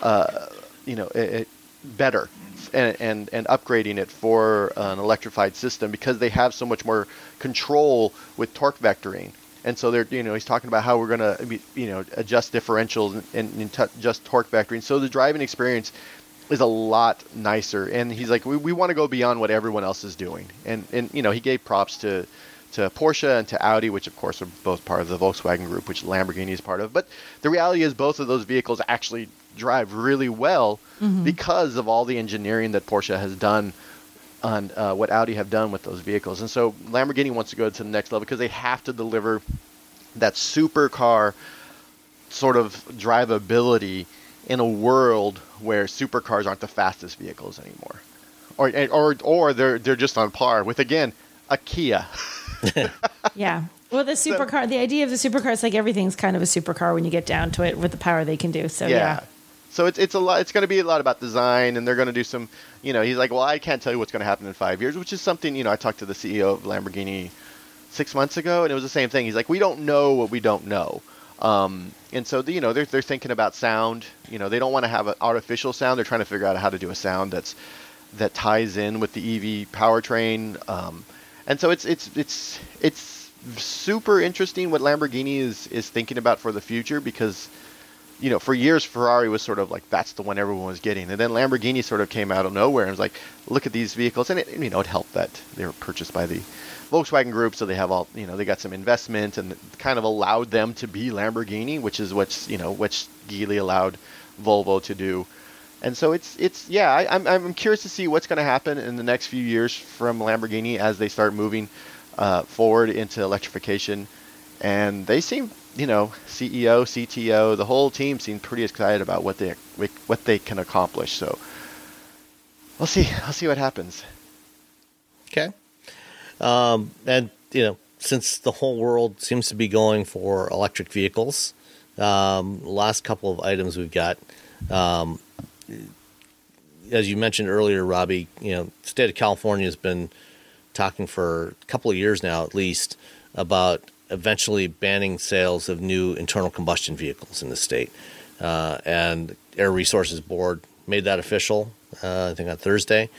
better and upgrading it for an electrified system because they have so much more control with torque vectoring. And so he's talking about how we're going to, adjust differentials and adjust torque vectoring. So the driving experience is a lot nicer. And he's like, we want to go beyond what everyone else is doing. And he gave props to Porsche and to Audi, which of course are both part of the Volkswagen Group, which Lamborghini is part of. But the reality is both of those vehicles actually drive really well because of all the engineering that Porsche has done on what Audi have done with those vehicles. And so Lamborghini wants to go to the next level because they have to deliver that supercar sort of drivability in a world where supercars aren't the fastest vehicles anymore. Or they're just on par with, again, a Kia. Yeah. Well, the supercar, the idea of the supercar is like everything's kind of a supercar when you get down to it with the power they can do. So yeah. So it's a lot. It's going to be a lot about design, and they're going to do some. He's like, well, I can't tell you what's going to happen in 5 years, which is something. I talked to the CEO of Lamborghini 6 months ago, and it was the same thing. He's like, we don't know what we don't know, and so they're thinking about sound. They don't want to have an artificial sound. They're trying to figure out how to do a sound that ties in with the EV powertrain, and so it's super interesting what Lamborghini is thinking about for the future because. For years, Ferrari was sort of like, that's the one everyone was getting. And then Lamborghini sort of came out of nowhere and was like, look at these vehicles. And it helped that they were purchased by the Volkswagen Group. So they have all, they got some investment and kind of allowed them to be Lamborghini, which is what Geely allowed Volvo to do. And so I'm curious to see what's going to happen in the next few years from Lamborghini as they start moving forward into electrification. And they seem, CEO, CTO, the whole team seemed pretty excited about what they can accomplish. So we'll see. I'll see what happens. Okay. And since the whole world seems to be going for electric vehicles, last couple of items we've got. As you mentioned earlier, Robbie, the state of California has been talking for a couple of years now, at least, about eventually banning sales of new internal combustion vehicles in the state. And Air Resources Board made that official, I think on Thursday.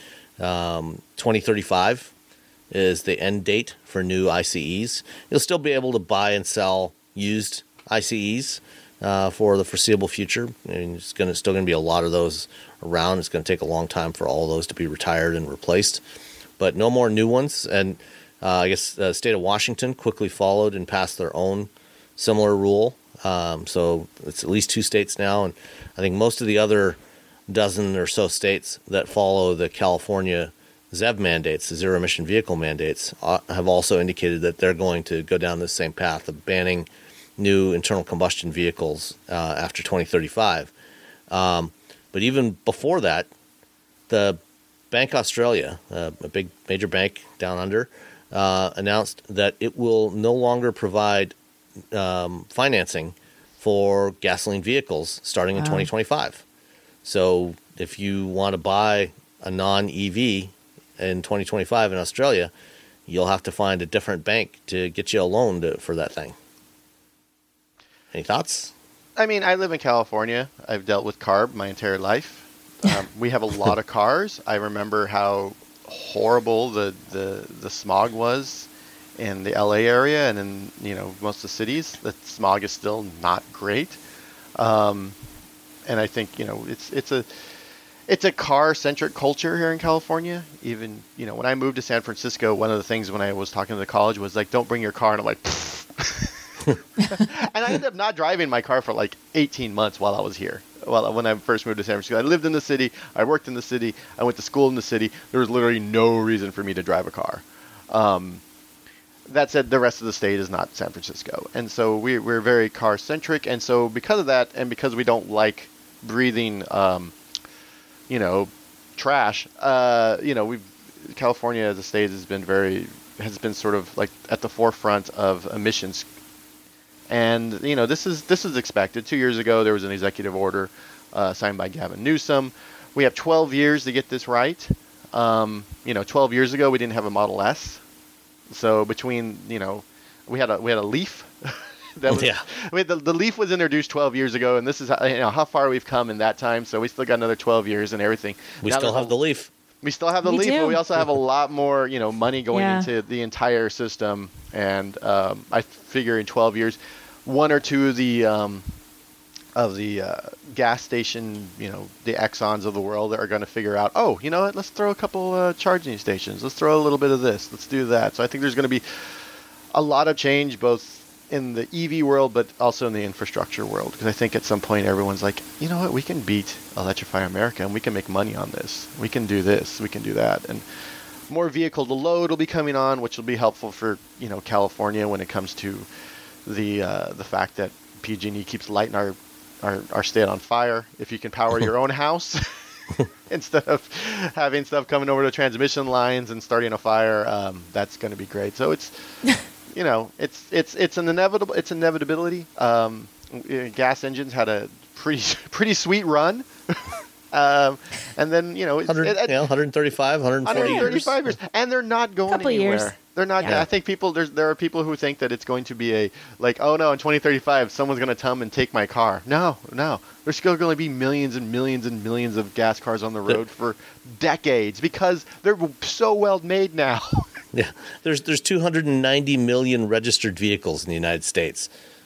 2035 is the end date for new ICEs. You'll still be able to buy and sell used ICEs for the foreseeable future. It's still going to be a lot of those around. It's going to take a long time for all of those to be retired and replaced. But no more new ones. And I guess the state of Washington quickly followed and passed their own similar rule. So it's at least 2 states now. And I think most of the other dozen or so states that follow the California ZEV mandates, the zero emission vehicle mandates, have also indicated that they're going to go down the same path of banning new internal combustion vehicles after 2035. But even before that, the Bank Australia, a big major bank down under, announced that it will no longer provide financing for gasoline vehicles starting in 2025. So if you want to buy a non-EV in 2025 in Australia, you'll have to find a different bank to get you a loan for that thing. Any thoughts? I mean, I live in California. I've dealt with CARB my entire life. We have a lot of cars. I remember how horrible the smog was in the LA area and in most of the cities. The smog is still not great, and I think it's a car-centric culture here in California. Even when I moved to San Francisco, one of the things when I was talking to the college was like, "Don't bring your car," and I'm like. And I ended up not driving my car for like 18 months while I was here. Well, when I first moved to San Francisco, I lived in the city. I worked in the city. I went to school in the city. There was literally no reason for me to drive a car. That said, the rest of the state is not San Francisco. And so we're very car-centric. And so because of that, and because we don't like breathing, trash, California as a state has been sort of like at the forefront of emissions. And this is expected. 2 years ago, there was an executive order signed by Gavin Newsom. We have 12 years to get this right. 12 years ago, we didn't have a Model S. So between we had a Leaf. The Leaf was introduced 12 years ago, and this is how far we've come in that time. So we still got another 12 years and everything. We still have the Leaf. We still have the Leaf, but we also have a lot more money going into the entire system. And I figure in 12 years, one or two of the gas station, the Exxons of the world are going to figure out, oh, you know what, let's throw a couple charging stations. Let's throw a little bit of this. Let's do that. So I think there's going to be a lot of change both in the EV world, but also in the infrastructure world. Because I think at some point everyone's like, you know what, we can beat Electrify America and we can make money on this. We can do this. We can do that. And more vehicle to load will be coming on, which will be helpful for California when it comes to the fact that PG&E keeps lighting our state on fire. If you can power your own house instead of having stuff coming over the transmission lines and starting a fire, that's going to be great. So it's it's an inevitability. Gas engines had a pretty sweet run. And then 135, 140 years, and they're not going anywhere. Years. They're not. Yeah. I think there are people who think that it's going to be oh no, in 2035 someone's going to come and take my car. No, there's still going to be millions and millions and millions of gas cars on the road for decades because they're so well made now. Yeah, there's 290 million registered vehicles in the United States.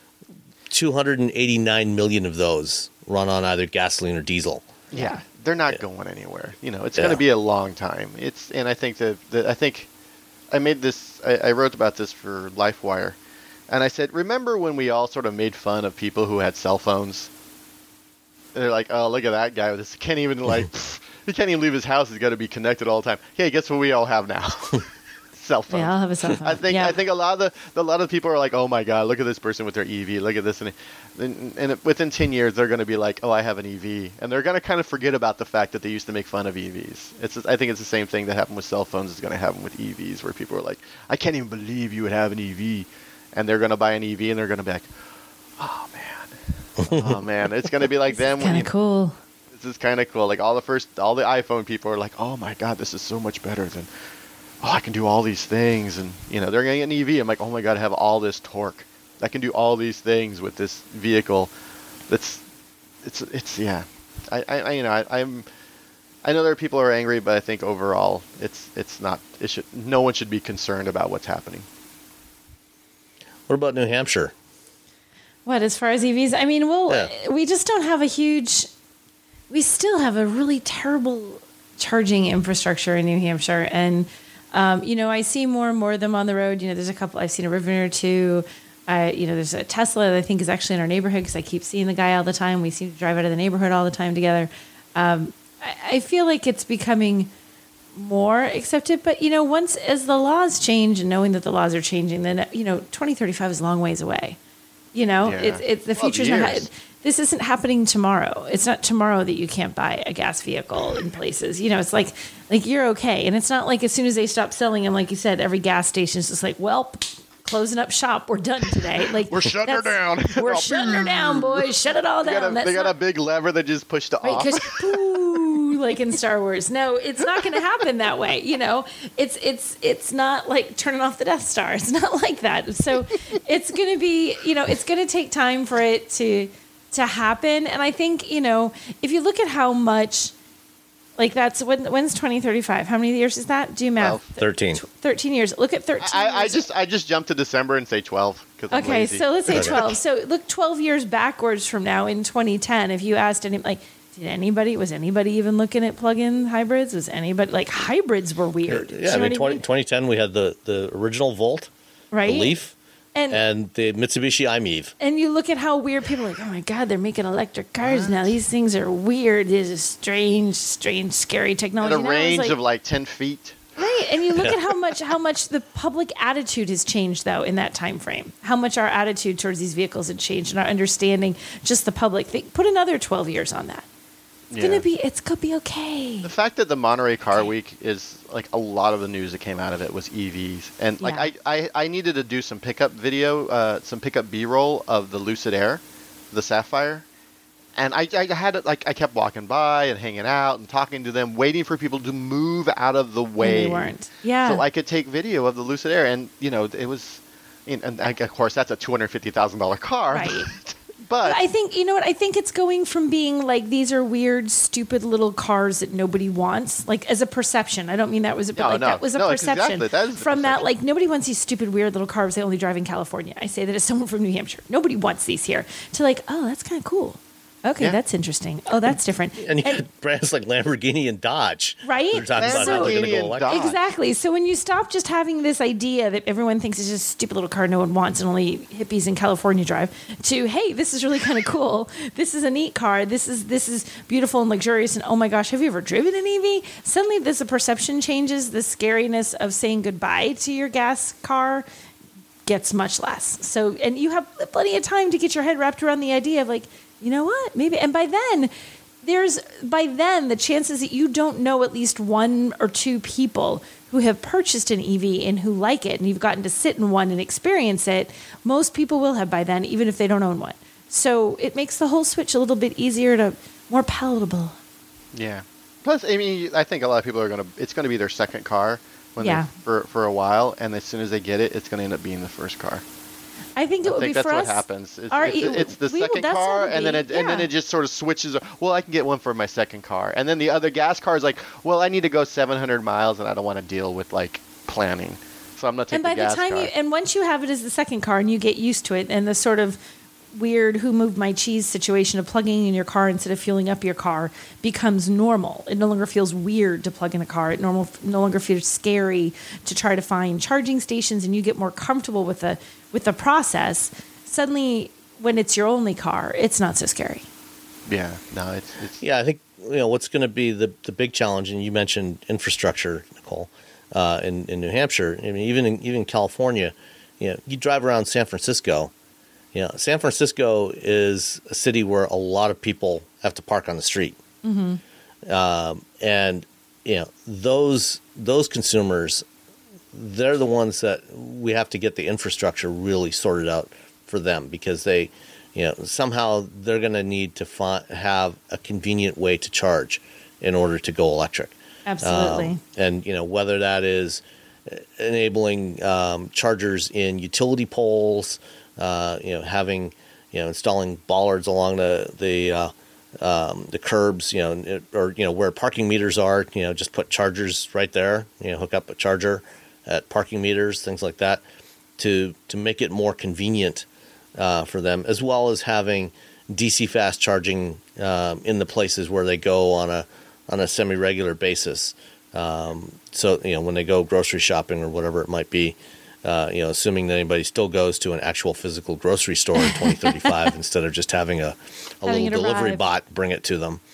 289 million of those run on either gasoline or diesel. Yeah, they're not going anywhere. It's going to be a long time. And I think I think I made this. I wrote about this for LifeWire, and I said, remember when we all sort of made fun of people who had cell phones? And they're like, oh, look at that guy with this. He can't even he can't even leave his house. He's got to be connected all the time. Hey, guess what we all have now? Cell phone. Yeah, I'll have a cell phone. I think a lot of people are like, oh my god, look at this person with their EV, look at this, and within 10 years they're going to be like, oh, I have an EV, and they're going to kind of forget about the fact that they used to make fun of EVs. I think it's the same thing that happened with cell phones is going to happen with EVs, where people are like, I can't even believe you would have an EV, and they're going to buy an EV and they're going to be like, oh man, it's going to be like them. Kind of cool. This is kind of cool. Like all the iPhone people are like, oh my god, this is so much better than. Oh, I can do all these things, and they're gonna get an EV. I'm like, oh my god, I have all this torque. I can do all these things with this vehicle. It's yeah. I know there are people who are angry, but I think overall, it's not. No one should be concerned about what's happening. What about New Hampshire? What, as far as EVs? I mean, we just don't have we still have a really terrible charging infrastructure in New Hampshire, and I see more and more of them on the road. There's a couple. I've seen a Rivian or two. There's a Tesla that I think is actually in our neighborhood because I keep seeing the guy all the time. We seem to drive out of the neighborhood all the time together. I feel like it's becoming more accepted, but once as the laws change and knowing that the laws are changing, then 2035 is a long ways away. It's the future's not. This isn't happening tomorrow. It's not tomorrow that you can't buy a gas vehicle in places. It's like you're okay. And it's not like as soon as they stop selling them, like you said, every gas station is just like, well, closing up shop. We're done today. Like We're shutting her down. We're shutting her down, boys. Shut it all down. They got a big lever that just pushed it off. Because like in Star Wars. No, it's not going to happen that way. You know, it's not like turning off the Death Star. It's not like that. So it's going to be, you know, it's going to take time for it to happen. And I think, you know, if you look at how much, like that's when's 2035? How many years is that? Do you math? 13. 13 years. Look at 13 years. I just jump to December and say 12. Okay, so let's say 12. So look 12 years backwards from now in 2010. If you asked was anybody even looking at plug-in hybrids? Was anybody, like, hybrids were weird. Yeah, I mean, 2010 we had the original Volt, right? The Leaf, and the Mitsubishi i-MiEV. And you look at how weird people are like, oh my God, they're making electric cars now. These things are weird. This is strange, scary technology. At a range of like 10 feet. Right, and you look at how much the public attitude has changed, though, in that time frame. How much our attitude towards these vehicles had changed, and our understanding, just the public. Put another 12 years on that. It's gonna be okay. The fact that the Monterey Car Week is like a lot of the news that came out of it was EVs, and like I needed to do some pickup video, some pickup B-roll of the Lucid Air, the Sapphire, and I had it, like I kept walking by and hanging out and talking to them, waiting for people to move out of the way. And they weren't. Yeah. So I could take video of the Lucid Air, and you know it was, and of course that's a $250,000 car. Right. But I think, you know what, I think it's going from being like, these are weird, stupid little cars that nobody wants, like as a perception. I don't mean that was, that was a perception. Exactly. That is from that, like, nobody wants these stupid, weird little cars they only drive in California. I say that as someone from New Hampshire. Nobody wants these here. To like, oh, that's kind of cool. Okay, that's interesting. Oh, that's different. And you got brands like Lamborghini and Dodge. Right? They're talking about how they're going to go electric. Exactly. So when you stop just having this idea that everyone thinks is just a stupid little car no one wants and only hippies in California drive, to, hey, this is really kind of cool. This is a neat car. This is beautiful and luxurious. And oh my gosh, have you ever driven an EV? Suddenly the perception changes. The scariness of saying goodbye to your gas car gets much less. So, and you have plenty of time to get your head wrapped around the idea of like, you know what? Maybe, and by then, the chances that you don't know at least one or two people who have purchased an EV and who like it, and you've gotten to sit in one and experience it, most people will have by then, even if they don't own one. So it makes the whole switch a little bit easier to more palatable. Yeah. Plus, I mean, I think a lot of people it's going to be their second car for a while, and as soon as they get it, it's going to end up being the first car. I think it would be for us. That's what happens. It's the second car, and then it just sort of switches. Well, I can get one for my second car, and then the other gas car is like, well, I need to go 700 miles, and I don't want to deal with like planning, so I'm not taking the gas car. And once you have it as the second car, and you get used to it, and the sort of weird who moved my cheese situation of plugging in your car instead of fueling up your car becomes normal. It no longer feels weird to plug in a car. It no longer feels scary to try to find charging stations, and you get more comfortable with the process. Suddenly, when it's your only car, it's not so scary. Yeah, no, it's yeah. I think what's going to be the big challenge, and you mentioned infrastructure, Nicole, in New Hampshire. I mean, even California. You drive around San Francisco. San Francisco is a city where a lot of people have to park on the street. Mm-hmm. And those consumers, they're the ones that we have to get the infrastructure really sorted out for them, because they, somehow they're going to need to have a convenient way to charge in order to go electric. Absolutely. And whether that is enabling chargers in utility poles, having installing bollards along the curbs, or where parking meters are, just put chargers right there, hook up a charger at parking meters, things like that, to make it more convenient for them, as well as having DC fast charging in the places where they go on a semi-regular basis. So when they go grocery shopping or whatever it might be, assuming that anybody still goes to an actual physical grocery store in 2035 instead of just having a little delivery bot bring it to them.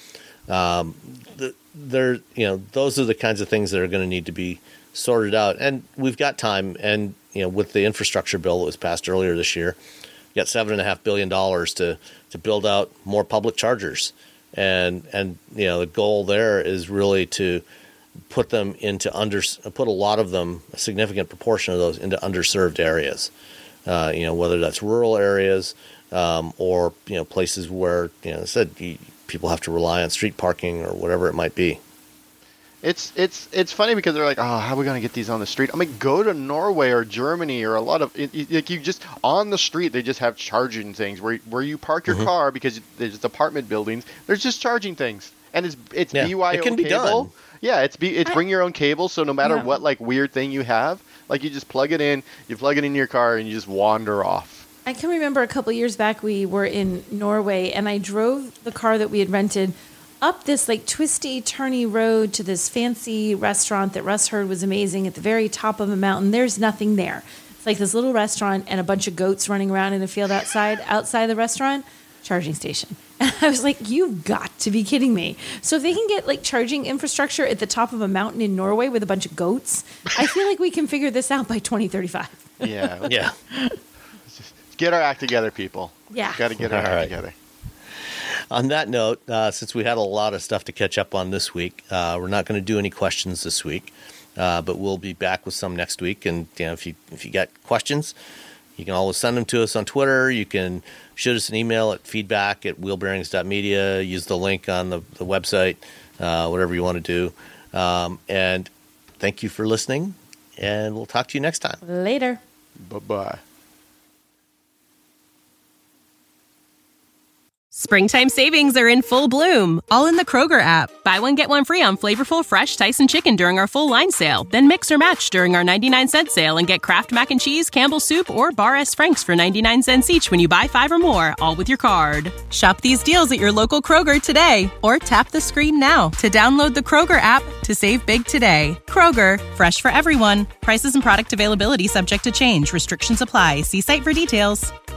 Those are the kinds of things that are going to need to be sorted out. And we've got time. And, with the infrastructure bill that was passed earlier this year, we got $7.5 billion to build out more public chargers. And the goal there is really to put a lot of them, a significant proportion of those, into underserved areas. Whether that's rural areas or places where people have to rely on street parking or whatever it might be. It's funny because they're like, oh, how are we going to get these on the street? I'm like, go to Norway or Germany or a lot of you just on the street they just have charging things where you park your car because there's apartment buildings. There's just charging things, and it's BYO it can be cable. done. Yeah, it's bring your own cable, so no matter what like weird thing you have, like you just plug it in your car, and you just wander off. I can remember a couple years back we were in Norway, and I drove the car that we had rented up this like twisty, turny road to this fancy restaurant that Russ heard was amazing at the very top of a mountain. There's nothing there. It's like this little restaurant and a bunch of goats running around in a field outside the restaurant. Charging station. And I was like, you've got to be kidding me. So if they can get like charging infrastructure at the top of a mountain in Norway with a bunch of goats, I feel like we can figure this out by 2035. Yeah. Yeah. Get our act together, people. Yeah. Got to get our act together. On that note, since we had a lot of stuff to catch up on this week, we're not going to do any questions this week, but we'll be back with some next week. And if you got questions, you can always send them to us on Twitter. You can shoot us an email at feedback@wheelbearings.media. Use the link on the website, whatever you want to do. And thank you for listening, and we'll talk to you next time. Later. Bye-bye. Springtime savings are in full bloom, all in the Kroger app. Buy one, get one free on flavorful, fresh Tyson chicken during our full line sale. Then mix or match during our 99-cent sale and get Kraft Mac and Cheese, Campbell's Soup, or Bar S. Frank's for 99 cents each when you buy 5 or more, all with your card. Shop these deals at your local Kroger today, or tap the screen now to download the Kroger app to save big today. Kroger, fresh for everyone. Prices and product availability subject to change. Restrictions apply. See site for details.